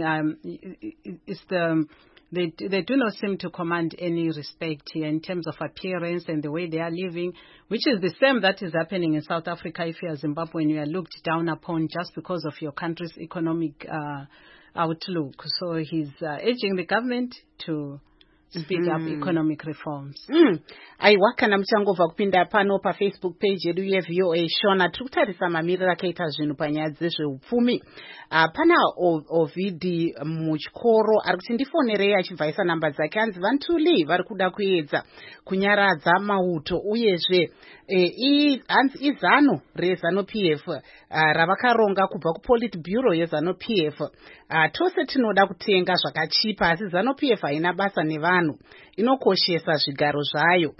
A: saying they do not seem to command any respect here in terms of appearance and the way they are living, which is the same that is happening in South Africa. If you are Zimbabwean, you are looked down upon just because of your country's economic outlook. So he's urging the government to speed up economic reforms.
B: Aiwakana mchangova kupinda pano pa Facebook page yedu ye VOA Shona tukutarisa mamirira kaita zvinu panyaya dzezveupfumi. Pana Ovidi Muchkoro arikuti ndifonerei achibvaisa namba dzake anzi Vantuli vari kuda kuedza kunyaradza mauto uyezve anzi izano reZanu PF ravakaronga kubva kuPolitburo yeZanu PF. Tose tinoda kutenga zvakachipa asi Zanu PF haina basa nevanhu, inokoshesa zvigaro zvayo.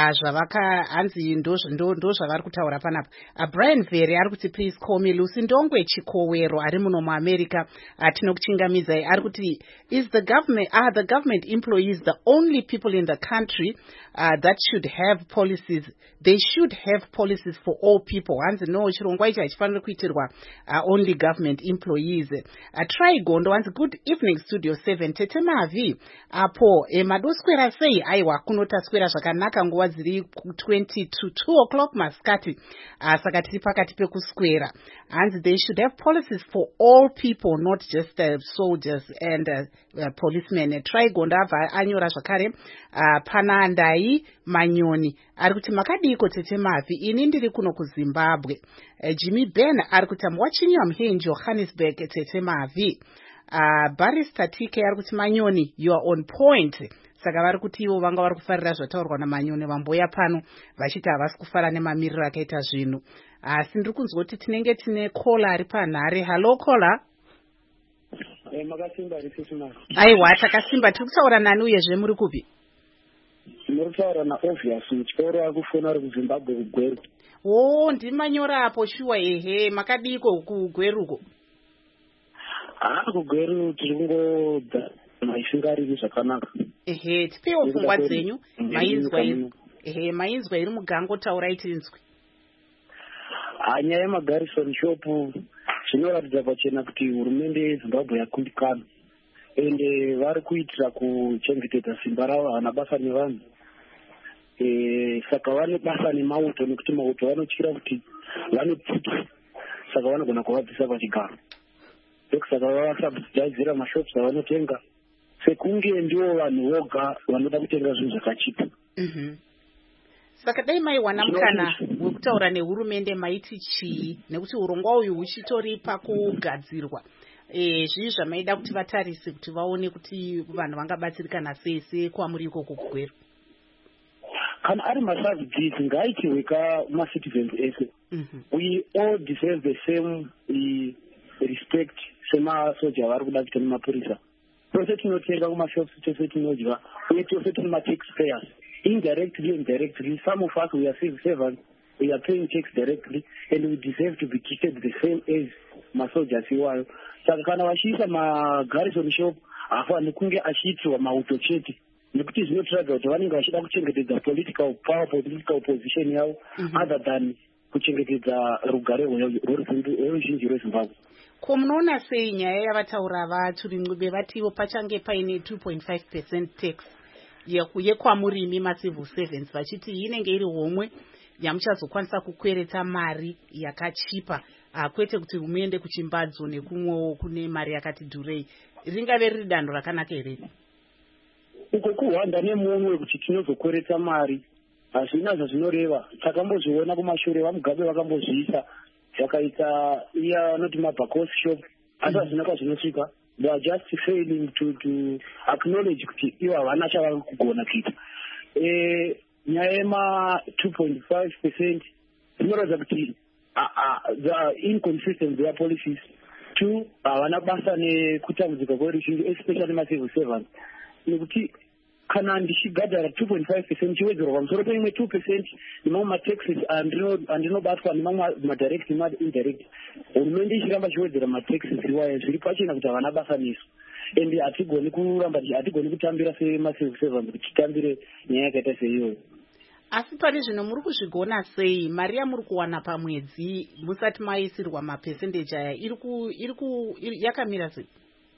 B: Hanzi ndo zvavari kutaura panapa. Brian Vere ari kuti please call me Lucy Ndongwe Chikowero ari muno muAmerica. Tinokuchingamizai ari kuti the government employees the only people in the country that should have policies. They should have policies for all people. Hanzi no chirongwa ichi hachifaniri kuitirwa only government employees. Try Gondo hanzi good evening studio 7 Tete Mavi apo madoswera sei aiwa kunotaswera zvakanaka nguva dziri 20 to 2 o'clock masikati saka tiri pakati pekuswera. Hanzi they should have policies for all people, not just soldiers and policemen. Try Gondo abva anyora zvakare. Pana Ndai Manyoni ari kuti makadiko Tete Mavi, ini ndiri kuno kuZimbabwe. Jimmy Ben ari kuti I'm watching you, I'm here in Johannesburg Tete Mavi. Barrister TK ari kuti Manyoni you are on point. Saka vari kuti ivo vanga vari kufarira zvataurwa naManyoni vamboya pano vachiti havasi kufara nemamiriro akaita zvinhu. Asi ndiri kunzwa kuti tinenge tine kola ari panhare. Hello kola.
N: Makasimba risisina.
B: Aiwa takasimba, tiri kutaura nani uyezve muri kupi?
N: Muri kutaura naObvious Muchikoro akufona ari kuZimbabwe kuGweru.
B: Ndimanyora apo shuwa ehe, makadiko kuGweruko?
N: kuGweru tiri kungodza maisingariri zvakanaka.
B: Ehe, tipewo pfungwa dzenyu. Mainzwa iri mugango, taurai tinzwe.
N: Nyaya yemagarrison shop zvinoratidza pachena kuti hurumende yeZimbabwe yakundikana ende vari kuitira kuchengetedza simba ravo, havana basa nevanhu. Saka vane basa nemauto nekuti mauto vanotyira kuti vanopfuta, saka vanogona kuvabvisa pachigaro. Saka vavasubsidizira mashops avanotenga sekunge ndivo vanhu voga vanoda kutenga zvinhu zvakachipa.
B: Saka dai maiwana mukana wekutaura nehurumende maiti chii, nekuti urongwa uyu huchitori pakugadzirwa. Zvii zvamaida kuti vatarise kuti vaone kuti vanhu vangabatsirikana sei kwamuri ikoko kuGweru?
N: Kana ari masubsidies ngaitirwe kamacitizens ese. We all deserve the same respect semasoja vari kuda kuita nemapurisa. Tose tinotenga kumashops, tose tinodya, uye tose tine mataxpayers. indirectly and directly. Some of us, we are civil servants, we are paying tax directly, and we deserve to be treated the same as masoldiers iwayo. Saka kana vachiisa magarrison shop hafani kunge achiitirwa mauto chete, nekuti zvinotiradza kuti vanenge vachida kuchengetedza political power, political position yavo, other than kuchengetedza rugare rweruzhinji rwezimbabwe.
B: Ko munoona sei nyaya yavataura vaTuringube vatiwo pachange paine 2.5% tax yekwamurimi macivil servants, vachiti inenge iri homwe yamuchazokwanisa kukweretsa mari yakachipa, kwete kuti muende kuchimbadzo nekumwewo kune mari yakati dhurei. Ringave riri danho rakanaka here?
N: Uko kuhwanda nemunwe kuti tinozokweretsa mari hazvina zvazvinoreva. Takambozviona kumashure, vaMugabe vakambozviisa zvakaita iya vanoti mabhakos shop, asi hazvina kwazvinosvika. They are just failing to acknowledge kuti ivo havana chavanga kugona kuita. Nyaya yema 2.5% inoratidza kuti the inconsistent their policies. Two, havana basa nekutambudzika kweruzhinji, especially macivil servants. Nekuti kana ndichigadhara 2.5% chiwedzerwa pamusoro peimwe 2% nemamwe mataxes andinobatwa nemamwe madirect nemaindirect, hurumende ichiramba chiwedzera mataxes iwayo, zviri pachena kuti havana basa nesu. And hatigoni kuramba, hatigoni kutambira semacivil servants kuti titambire nyaya yakaita seiyoyo.
B: Asi pari zvino muri kuzvigona sei mari yamuri kuwana pamwedzi musati maisirwa mapercentage aya yakamira sei?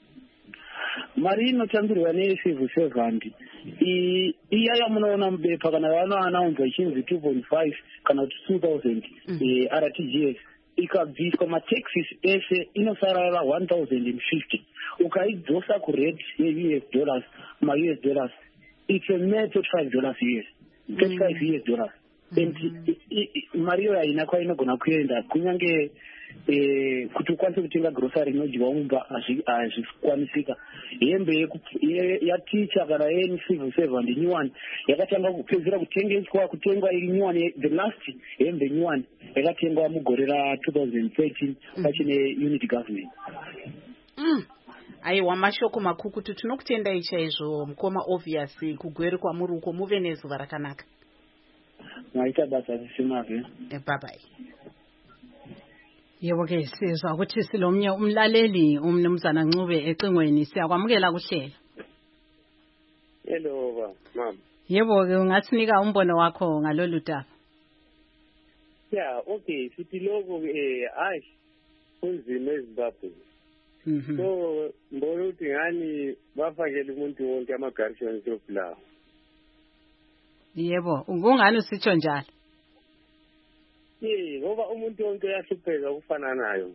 N: Mari inotambirwa necivil servant iya yamunoona mubepa kana vanoanaunzwa ichinzi 2.5 kana 2000 RTGS ikabviswa mataxes ese inosarara 1050. Ukaidzosa kurate yeUS dollars, ma-US dollars, it's a mere $35 US. $35. And mari iyoyo haina kwainogona kuenda, kunyange kuti ukwanise kutenga grocery inodyiwa mumba hazvikwanisika. Hembe yaticha kana yeCivil servant nyuwani yakatanga kupedzera kutengwa iri nyuwani. The last hembe nyuwani yakatengwa mugore ra2013 pachine unity government.
B: Aiwa, mashoko makukutu. Tinokutendai chaizvo mukoma, obviously kugweri kwamuri uko, muve nezuva rakanaka.
N: Mwaita basa zisimave.
B: Bye-bye.
A: Yebo ke sizwa ukuthi silomnye umlaleli umnumzana Ncube ecingweni, siyakwamukela kuhlela.
O: Hello mama.
A: Yebo ke ungasinika umbono wakho ngalolu daba?
O: Yeah, okay, sithi lokho hayi kunzima eZimbabwe. So mbona ukuthi ngani bafakele umuntu wonke ama-garrison shop lawo?
A: Yebo, ungani usitsho njalo?
O: Ngoba umuntu wonke uyahlupheka kufana nayo.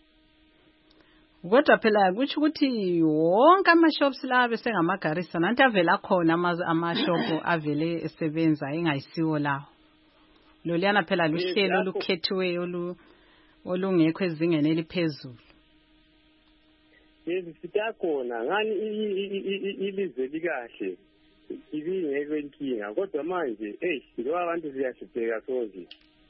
A: Kodwa phela kuthi ukuthi wonke ama-shops la besengama-garrison, nanti avela khona ama-shop avele esebenza engayisiwo lawo. Loliyana phela luhlelo olukhethiweyo olungekho ezingeni eliphezulu.
O: Sitakhona ngani ilizwe likahle ibingekho inkinga, kodwa manje njengoba abantu siyahlupheka soze.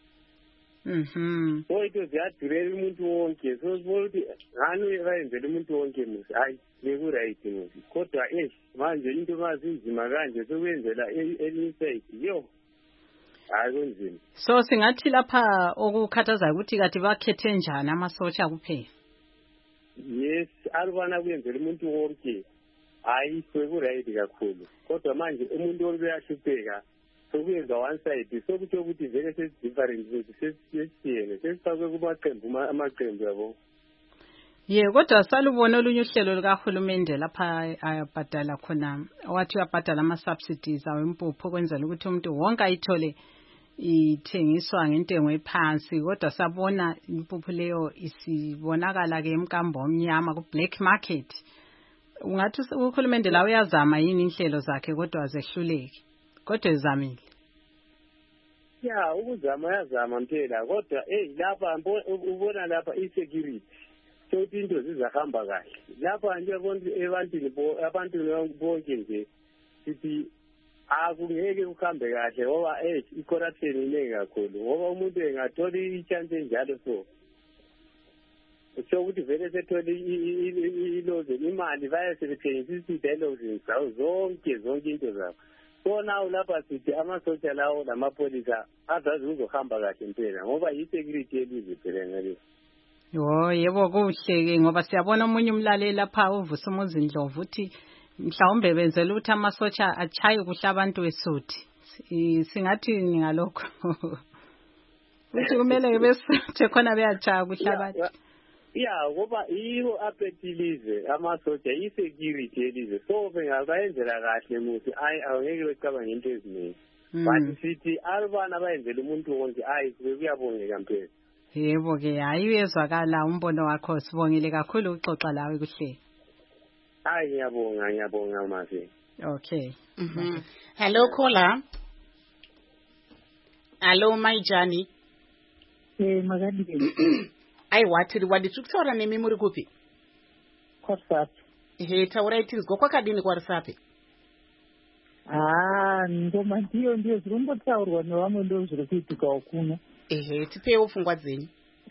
O: So into ziyadurela umuntu wonke, so sibona ukuthi ngani bayenzela umuntu wonke musi, hayi beku-right musi, kodwa manje into mazinzima kanje sokuyenzela elinye side yo hayi kunzima.
A: So singathi lapha okukhathazayo ukuthi kati bakhethe njani amasotsha kuphela?
O: Yes, alubana kuyenzela umuntu wonke hayi beku-right kakhulu, kodwa manje umuntu wonke uyahlupheka. Sokuyenza one side, sokutsho ukuthi vele sesi-different sesiyene sesifakwe amaqembu yabo.
A: Kodwa salubona olunye uhlelo likahulumende lapha ayabhadala khona, wathi uyabhadala ama-subsidies awempuphu ukwenzela ukuthi umuntu wonke ayithole ithengiswa ngentengo ephansi. Kodwa sabona impuphu leyo isibonakala ke emkambo omnyama ku-black market. Ungathi uhulumende la uyazama yini inhlelo zakhe kodwa zehluleki? Kodwa ezamile.
O: Ukuzama yazama mpela, kodwa lapha ubona lapha i-security sokuthi into zizahamba kahle. Lapha nje abantu bonke nje sithi akungeke kuhambe kahle ngoba i-corruption iningi kakhulu, ngoba umuntu engathola i-chance enjalo so ukuthi vele sethole ilozini imali baye sebethengisisa i-dialogues zawo zonke into zabo. so now lapha sithi amasotsha lawo namapolisa azazi ukuzohamba kahle impela ngoba i-security yelizwe phela ngale.
A: Yebo kuhle-ke ngoba siyabona omunye umlaleli lapha uvusa umuzindlovu uthi mhlawumbe benzela ukuthi amasotsha achaye kuhle abantu esuthi. Singathi ngalokho. Uthi kumele besuthe khona beyachaya kuhle abantu.
O: Yeah, ngoba yiwo aphetilize amasotsha i-security yelizwe. So bengakayenzela kahle muthi angeke becabanga into eziningi. But sithi alubana bayenzela umuntu wonke kuyabongeka mpela.
A: Yebo ke hayi uyezwakala umbono wakho sibongile kakhulu uxoxa lawe kuhle.
O: Ngiyabonga mase.
B: Okay. Hello caller. Hello Maijani.
L: Magadi.
B: Ai wadi tukutaura nemi muri kupi?
L: WhatsApp.
B: Taura itinzwa kwakadini kwa WhatsApp?
L: Ngoma ndiyo zvirombotaurwa nevamwe ndo zviri kuitika ukuno.
B: Tipewo pfungwa dzenyu.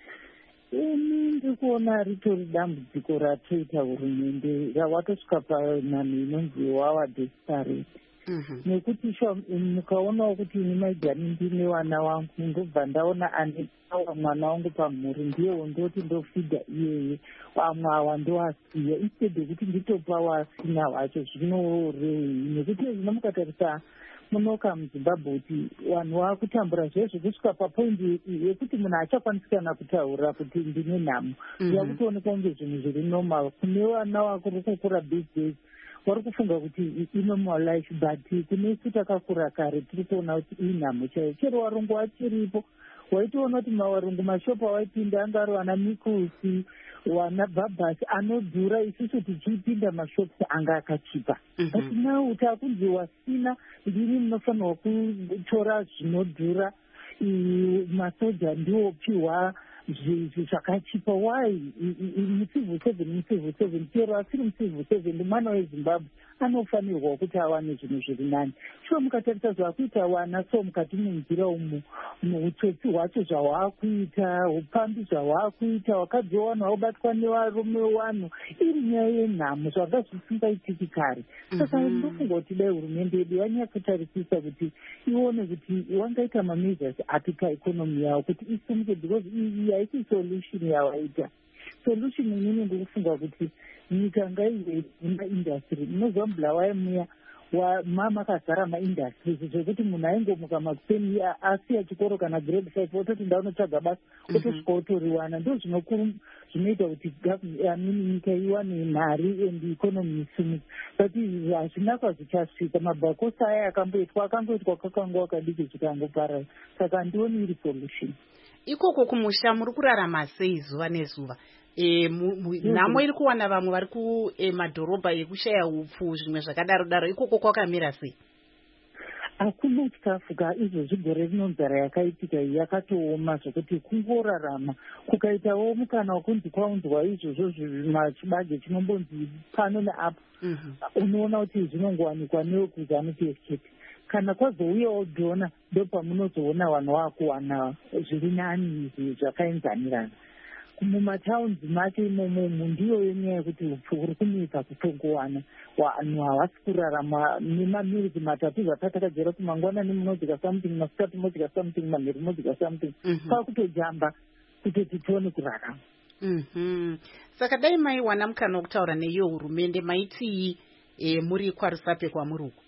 L: Ndiri kuona ritori dambudziko ratoita hurumende rawatosvika panhano inonzi wawa desperate. Nekuti mukaonawo kuti ini Maijani ndine vana vangu ndobva ndaona ane awa mwana wangu pamhuri ndiyewo ndoti ndofidha iyeye vamwe ava ndoasiya instead yekuti nditopa wasina wacho zvinorei nekuti zvino mukatarisa munoka muZimbabwe kuti vanhu vakutambura zvezvo kusvika papoindi yekuti munhu achakwanisi kana kutaura kuti ndine nhamo yakutooneka kunge zvinhu zviri normal kune vana vakuri kukura these days vari kufunga kuti inormal life but kunesu takakura kare tiri kuona kuti inhamo chaiyo chero varungu vachiripo waitoona kuti mavarungu mashopu avaipinda anga ari vana mikusi wana bhabhasi anodhura isusu tichipinda mashopu anga akachipa but now takunzi wasina ndini munofanirwa kutora zvinodhura masoja ndiwo piwa zvakachipa why mucivil 7 chero asiri mucivil 7 mwana weZimbabwe anofanirwa kuti awane zvinhu zviri nani sho mukatarisa zvakuita wana so mukati munzira umu utsotsi hwacho zvahwakuita upambi zvahwakuita wakadzi wanhu waubatwa nevarume wanhu iri nyaya yenhamo zvanga zvisingaitiki kare saka ndofunga kuti dai hurumende yedu yanyakutarisisa kuti ione kuti wangaita mameasures api paekonomi yavo kuti isimuke because iyi haisi solution yavaita solution inini ndikufunga kuti nyika ngaive maindastry munozwa mbulawaye muya makazara maindastries zvekuti munhu aingomuka makupeni asiya chikoro kana grade 5 ototi ndaunotsvaga basa otosvika otoriwana ndo zvinoita kuti nyika iwane mari and economy isimuke but hazvina kwazvichasvika mabhakosi aya akangoitwa kakanga wakadiki zvikangoparara saka handioni iri solution.
B: Ikoko kumusha muri kurarama sei zuva nezuva? Nhamo iri kuwana vamwe vari kumadhorobha yekushaya upfu zvimwe zvakadaro ikoko kwakamira sei?
L: Hakuna chikafuka izvozvi gore rino nzara yakaitika yakatooma zvokuti kungorarama kukaitawo mukana wakunzi kwaunzwa izvozvo machibage chinombonzi pano neapo unoona kuti zvinongowanikwa newekuzi anoti escape kana kwazouyawo dhona ndopamunozoona vanhu vakuwana zviri nani zvakaenzanirana mumataunzi make imomo ndiyo yenyaya yekuti upfu uri kunyika kutongowana vanhu havasi kurarama nemamiliki matatu zvatakagera kumangwanani munodzika something masikati modzika something manheru modzika something kwakutojamba kutoti tione kurarama.
B: Saka dai maiwana mukana wokutaura neiyo hurumende maitii muri kwaRusape kwamuri uko?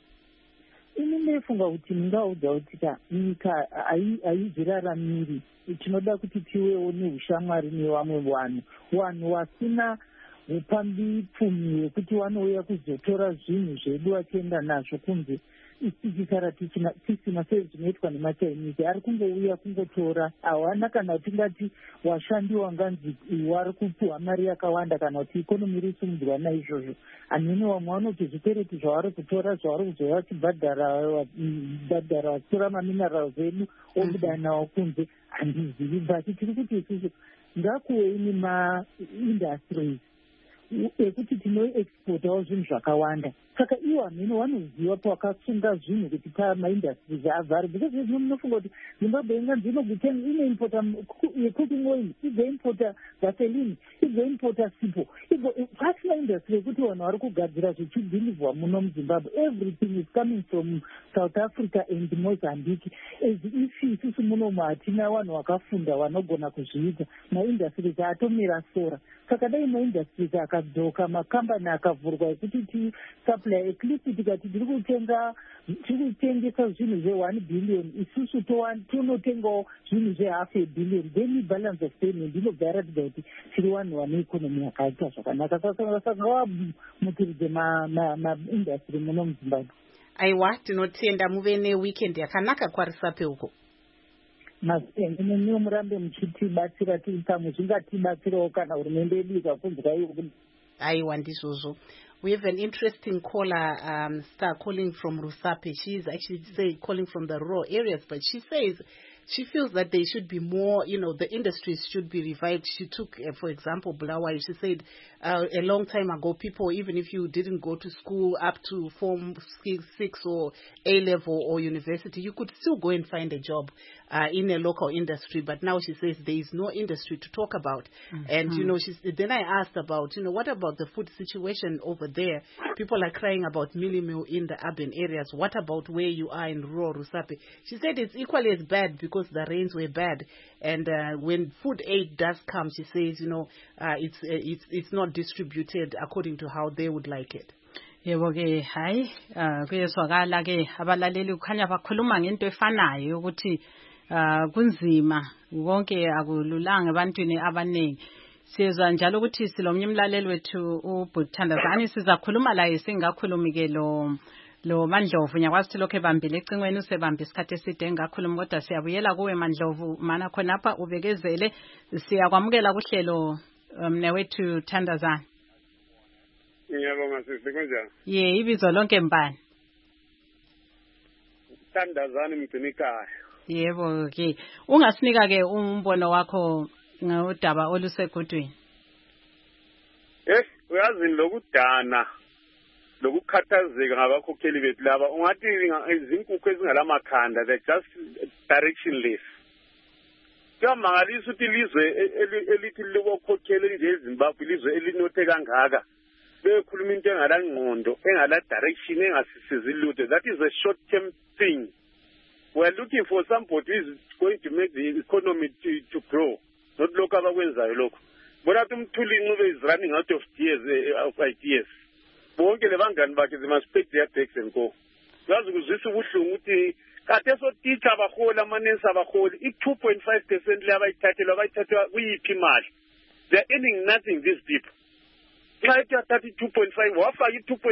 L: Ini ndinofunga kuti ndingaudza kuti nyika haizviraramiri tinoda kuti tiwewo neushamwari nevamwe vanhu vasina upambi pfumi hwekuti vanouya kuzotora zvinhu zvedu vachienda nazvo kunze isikisara tisina sezvinoitwa nemachinese ari kungouya kungotora hawana kana tingati washandi wanganzi wari kupiwa mari yakawanda kana kuti ikonomi iri sumudzwa naizvozvo hanini vamwe vanoti zvitereti zvavari kutora zvavari kuzoya vachibhadhara vachitora maminerals edu obuda nawo kunze handizivi basi tiri kuti isusu ngakuwei nemaindustries ekuti tinoexportawo zvinhu zvakawanda saka iwo hameno vanoziva pawakasunga zvinhu kuti pamaindastries avhare because munofunga kuti Zimbabwe inganzi inoimporta cooking oil, igoimporta gasoline, igoimporta sipo, pasina industry yekuti vanhu vari kugadzira zvichidhilivhwa muno muZimbabwe. Everything is coming from South Africa and Mozambique, as if isusu munomu hatina vanhu vakafunda vanogona kuzviita. Maindastries atomira sora, saka dai maindastries akadzoka, makambani akavhurwa ekuti supply at least tikati tiri kutengesa zvinhu zve1 billion, isusu tonotengawo zvinhu zve500 million, then balance of payment inobva yaratidza kuti tiri vanhu vane ikonomi yakaita zvakanaka. Saka ngavamutiridze maindastry muno muZimbabwe.
B: Aiwa, tinotenda muve neweekend yakanaka kwaRusape uko.
L: Nemiwo murambe muchitibatsira tiri pamwe, zvingatibatsirawo kana hurumende yedu ikakunzwa iwo.
B: Aiwa, ndizvozvo. We have an interesting caller, Star, calling from Rusape. She is actually calling from the rural areas, but she says she feels that there should be more, the industries should be revived. She took, for example, Bulawayo. She said a long time ago, people, even if you didn't go to school up to Form 6 or A-level or university, you could still go and find a job in a local industry. But now she says there is no industry to talk about. And, then I asked about, what about the food situation over there? People are crying about mealie meal in the urban areas. What about where you are in rural Rusape? She said it's equally as bad because the rains were bad. And when food aid does come, she says, it's not distributed according to how they would like it.
A: Yebo ke hayi kuyezwakala ke abalaleli ukhanya bakhuluma ngento efanayo ukuthi kunzima konke akululanga ebantwini abaningi. Sizwa njalo ukuthi silomnye umlaleli wethu uButhandazani sizakhuluma laye singakhulumi ke lo Mandlovu nyakwazi ukuthi lokho ebambile ecingweni usebamba isikhathi eside engakhuluma kodwa siyabuyela kuwe Mandlovu mana khonapha ubekezele siyakwamukela kuhlelo mnewethu Thandazani.
P: Ngiyabonga sisi kunjani?
A: Ibizo lonke mbani?
P: Thandazani Mgcinikayo.
A: Yebo ke ungasinika ke umbono wakho ngodaba olusegudwini.
P: Uyazi lokudana lokukhathazeka ngabakhokheli bethu laba ungathi izinkukhu ezingalamakhanda, they're just directionless. Kuyamangalisa ukuthi ilizwe elithi lokukhokhela nje eZimbabwe, ilizwe elinothe kangaka, bekhuluma into engalangqondo, engala direction, engasisizi lutho. That is a short term thing. We are looking for somebody who is going to make the economy to grow, not look abakwenzayo lokho. But athi umthuli Ncube is running out of ideas. Bonke lebangani bakhe they must take their bags and go. Yazi kuzwisa ubuhlungu ukuthi kade so teacher abaholi amanensi abaholi i2.5% lebayithathelwa kuyiphi imali. They are earning nothing, these people. Xa ethatha 2.5 wafaka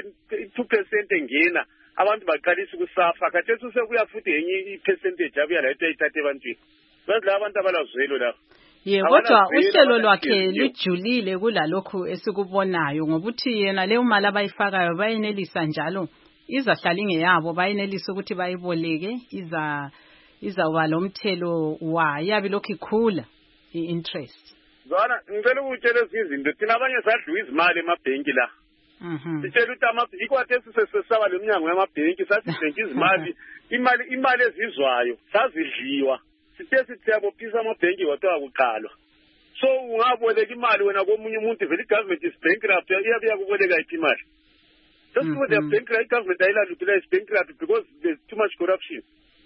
P: i2% engena abantu baqalisa ukusafa kade sekuya futhi enye ipercentage abuya la ethathe ebantwini. Bazi la abantu abalazwelo la.
A: Kodwa uhlelo lwakhe lijulile kulalokho esikubonayo ngokuthi yena le imali abayifakayo bayenelisa njalo izahlala ingeyabo, bayenelisa ukuthi bayiboleke izawuba lo mthelo yabi lokho ikhula i-interest.
P: Zwana ngicela ukutshela izinto thina abanye sadliwa izimali emabhenki la. Sitshela ukuthi ikwathe sisesaba leminyango yamabhenki sasidlenga izimali imali ezizwayo sazidliwa. Sithi yabophisa amabhenki wathiwa kuqalwa. So ungaboleka imali wena komunye umuntu vele government is bankrupt, iyabuya kuboleka iphi imali. Just because they are bankrupt, government ayilalutila is bankrupt because there's too much corruption.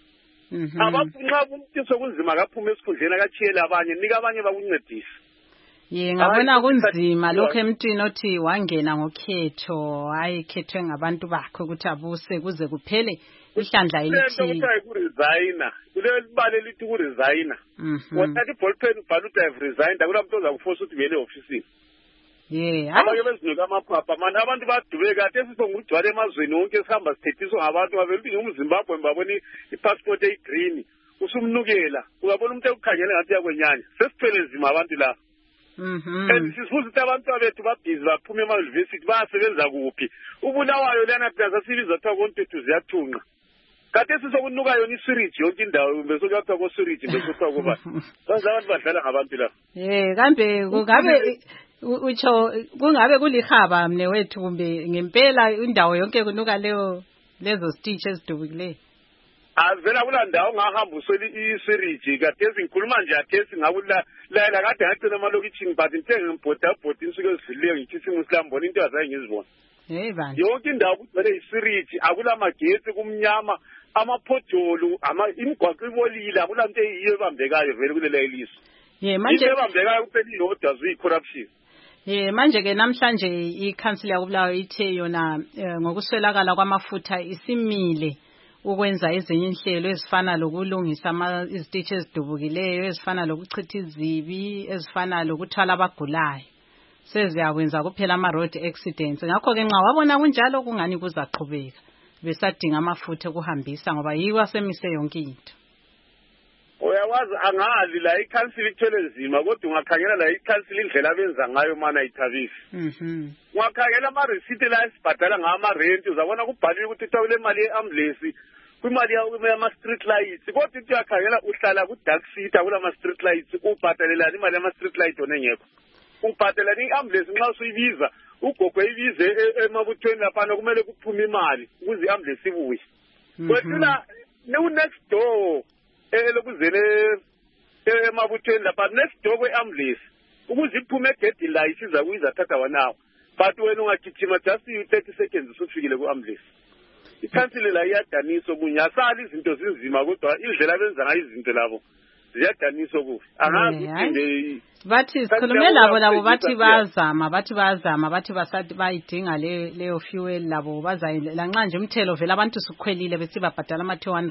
P: Nxa umuntu sokunzima akaphuma esikhundleni akachiyela abanye nika abanye bakuncedisa.
A: Ngabona kunzima lokho emntwini othi wangena ngokhetho, hayi khethwe ngabantu bakhe ukuthi abuse kuze kuphele ihlandla elithi.
P: Ukuthi kuresigna. Kule libale lithi kuresigna. Wathatha iballpen ubhala ukuthi I've resigned, akulamntu ozakuforce ukuthi vele office. Abanye bezinika amaphapha manje abantu badubeka kade sisongujwala emazweni wonke sihamba sithethiswa ngabantu bavela ukuthi ngumZimbabwe mbabona ipassport eyigreen usumnukela ungabona umuntu ekukhangela ngathi yakwenyanya sesiphele nzima abantu la. And sifuza ukuthi abantu abethu babhizi baphume ema-university bayasebenza kuphi. Ubulawayo lana plaza sibiza kuthiwa kontethu ziyathunqa. Kade sisokunuka yona isiriji yonke indawo besokuyathiwa kosiriji besokuthiwa kuba. Bazi abantu badlala ngabantu la.
A: Kambe kungabe utsho kungabe kulihaba mnewethu kumbe ngempela indawo yonke kunuka lezo stitch ezidubukileyo.
P: Avela kula ndawo ngahamba usweli isiriji kathesi ngikhuluma nje athesi ngakula la kade ngacela amalokitshini but ngithe ngibhoda insuku ezivileyo ngithi ngisihlambona into azayi ngizibona.
A: Bani.
P: Yonke indawo kugcwele isiriji akula magetsi kumnyama amaphodolo imigwaqo ibolile akula nto eyiyo ebambekayo vele kulela ilizwe.
A: Manje
P: ebambekayo kuphela iyodwa corruption.
A: Manje ke namhlanje iCouncil yakuBulawayo ithe yona ngokuswelakala kwamafutha isimile ukwenza ezinye inhlelo ezifana lokulungisa iziteshi ezidubukileyo ezifana lokuchitha izibi ezifana lokuthwala abagulayo. Seziyakwenza kuphela ama-road accidents. Ngakho ke nxa wabona kunjalo kungani kuzaqhubeka besadinga amafutha okuhambisa ngoba yiwo asemise yonke into.
P: Uyawazi angali la iCouncil ithwele nzima kodwa ungakhangela la iCouncil indlela abenza ngayo mana ithabisi. Ungakhangela ama-receipt la esibhadala ngama-rent uzabona kubhaliwe ukuthi uthawule imali ye-ambulance kwimali yama-street lights kodwa into uyakhangela uhlala ku-dark seat kulama-street lights ubhadalelani imali yama-street light ona engekho. Ubhadalani i-ambulance nxa usuyibiza ugogo eyibize emabuthweni laphana kumele kuphume imali ukuze i-ambulance ibuye. Kwethula next door elokuzele emabuthweni lapha next door kwe-ambulance ukuze iphume egedini la isiza kuyizathatha 1 hour but wena ungagijima just 30 seconds usufikile ku-ambulance. iCouncil la iyadanisa kunyasala izinto zinzima kodwa indlela abenza ngayo izinto labo ziyadanisa kubi. Angazi ukuthi
A: bathi sikhulume labo bathi bayazama bathi basathi bayidinga leyo fuel labo bazayela nxa nje umthelo vela abantu sukhwelile bese babhadala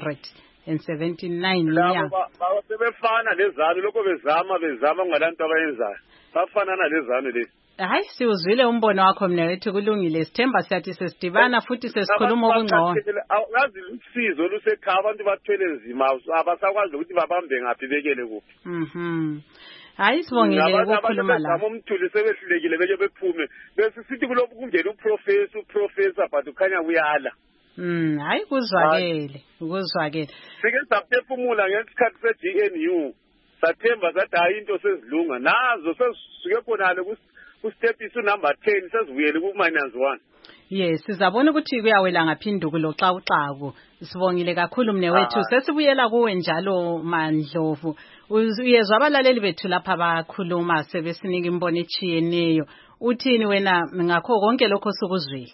A: ama-279
P: labo sebefana lezalo lokho bezama ngalantu abayenzayo bafanana lezano lezi.
A: Hayi siuzwile umbono wakho mnewethu kulungile sithemba siyathi sesidibana futhi sesikhuluma okungcono.
P: Ngazi usizo lusekhaya abantu bathwele nzima abasakwazi ukuthi babambe ngaphi bekele kuphi.
A: Hayi sibongile ukukhuluma la.
P: Umthuli sebehlulekile beke bephume bese sithi kulokhu kungena uprofessor but ukhanya uyala.
A: Hayi kuzwakele.
P: Sike saphefumula ngesikhathi se-GNU sathemba sathi hayi into sezilunga nazo sesisuke khonale ku-step number 10 sesivuyele ku--1.
A: Yes sizabona ukuthi kuyawela ngaphindukulo xawuxaku. Sibongile kakhulu mnewethu sesibuyela kuwe njalo Mandlovu. Uyezwa abalaleli bethu lapha bakhuluma sebesinika imbono echiyeneyo. Uthini wena ngakho konke lokho sokuzwile?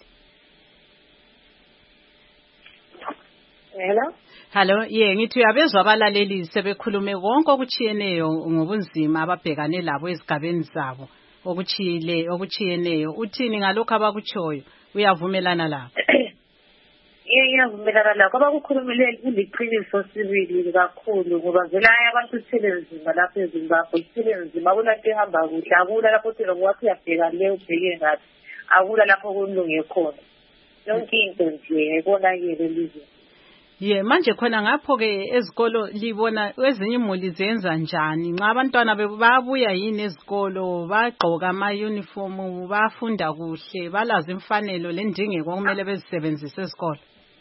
A: Hello ngithi uyabezwa abalaleli sebekhulume konke okuchiyeneyo ngobunzima ababhekane labo ezigabeni zabo okuchiyeneyo. Uthini ngalokho abakuchoyo? Uyavumelana labo?
J: Ngiyavumelana lakho abakukhulumile kuliqiniso sibili kakhulu ngoba vele abantu sithele nzima lapha eZimbabwe sithele nzima akunanto ehamba kuhle akula lapho thina ngowathi uyabheka le ubheke ngathi akula lapho kulunge khona yonke into nje ebonakele lizwe.
A: Manje khona ngapho ke ezikolo libona ezinye imuli zenza njani nxa abantwana babuya yini ezikolo bagqoka ama uniform bafunda kuhle balazi imfanelo lendingeko okumele bezisebenzise ezikolo?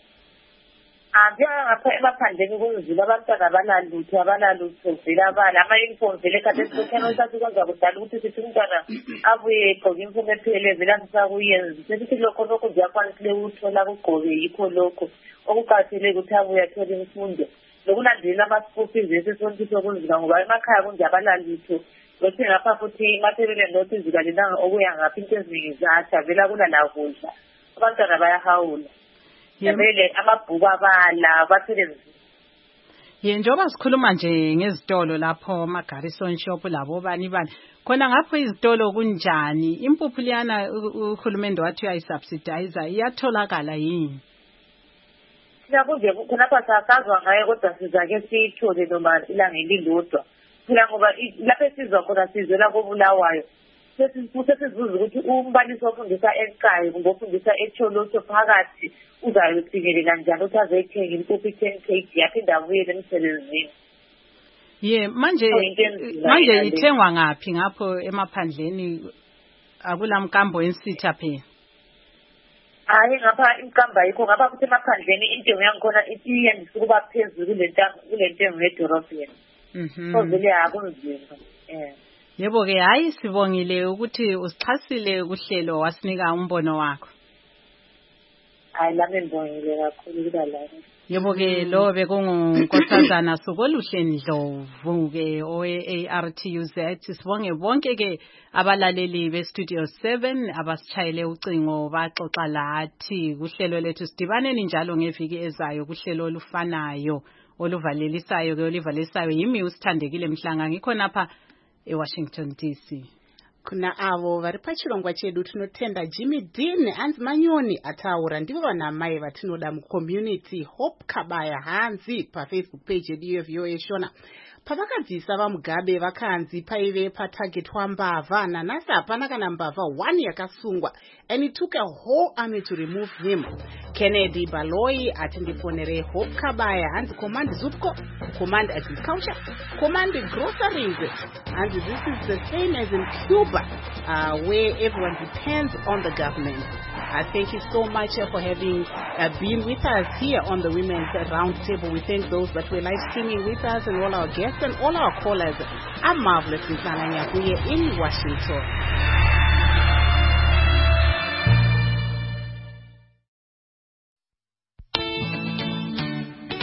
J: Ngapha emaphandleni kunzima abantwana abanalutho vela ama-uniform vele kade esikhona sathi kwenza kudala ukuthi sithi umntwana abuye egqoke imfumo ephele vela sisakuyenza sesithi lokho ziyakwanisile ukuthola kugqoke yikho lokho okuqakathekile ukuthi abuye athole imfundo nokulandelela ama-school fees esesonto kunzima ngoba emakhaya kunje abalalutho lokuthi ngapha futhi imaterial nothi zikalelanga okuya ngaphi into eziningi zatha vela kulala kudla abantwana bayahawula. Vele amabhuku abala bathele
A: njengoba sikhuluma nje ngezitolo lapho ama-Garrison shop labo bani khona ngapho izitolo kunjani impuphu liyana uhulumende wathi uyayisubsidize iyatholakala yini?
J: Thina kunje khonapha sasazwa ngayo kodwa sizake siyithole noma ilanga elilodwa phela ngoba lapho esizwa khona sizwela koBulawayo sesizibuza ukuthi umbalisi ofundisa eNkayi kumbe ofundisa eTsholotsho phakathi uzayofinyelela njani ukuthi azoyithenga impuphu 10 kg yaphinda abuyele emsebenzini.
A: Manje ithengwa ngaphi ngapho emaphandleni akula mkambo ensitha phela?
J: Hayi ngapha imkamba ayikho ngapha kuthi emaphandleni intengo yangikhona iyandisa ukuba phezulu kule ntengo yedorobheni. So vele akunzima.
A: Yebo ke hayi sibongile ukuthi usichasile kuhlelo wasinika umbono wakho.
J: Hayi lami ngibongile kakhulu kuba la.
A: Yebo ke lo bekungunkosazana Sokoluhle Ndlovu ke oARTUZ. Sibonge bonke ke abalaleli beStudio 7 abasichayele ucingo baxoxa lathi kuhlelo lethu. Sidibaneni njalo ngeviki ezayo kuhlelo olufanayo oluvalelisayo ke olivalisayo yimi uSithandekile Mhlanga ngikho napha eWashington DC.
B: Kuna avo vari pachirongwa chedu tinotenda Jimmy Dean hanzi Manyoni ataura ndivo vanamai vatinoda mucommunity. Hope Kabaya hanzi paFacebook page yedu yeVOA Shona pavakabvisa vaMugabe vakanzi paive patagetwa mbavha. Nanasi hapana kana mbavha 1 yakasungwa and it took a whole army to remove him. Kennedy Baloyi atindifonere. Hope Kabaya hanzi Command Zupco, Command Agriculture, Command Groceries. And this is the same as in Cuba, where everyone depends on the government. Thank you so much for having been with us here on the Women's Roundtable. We thank those that were live streaming with us and all our guests and all our callers. I'm Marvelous Nsananya in Washington.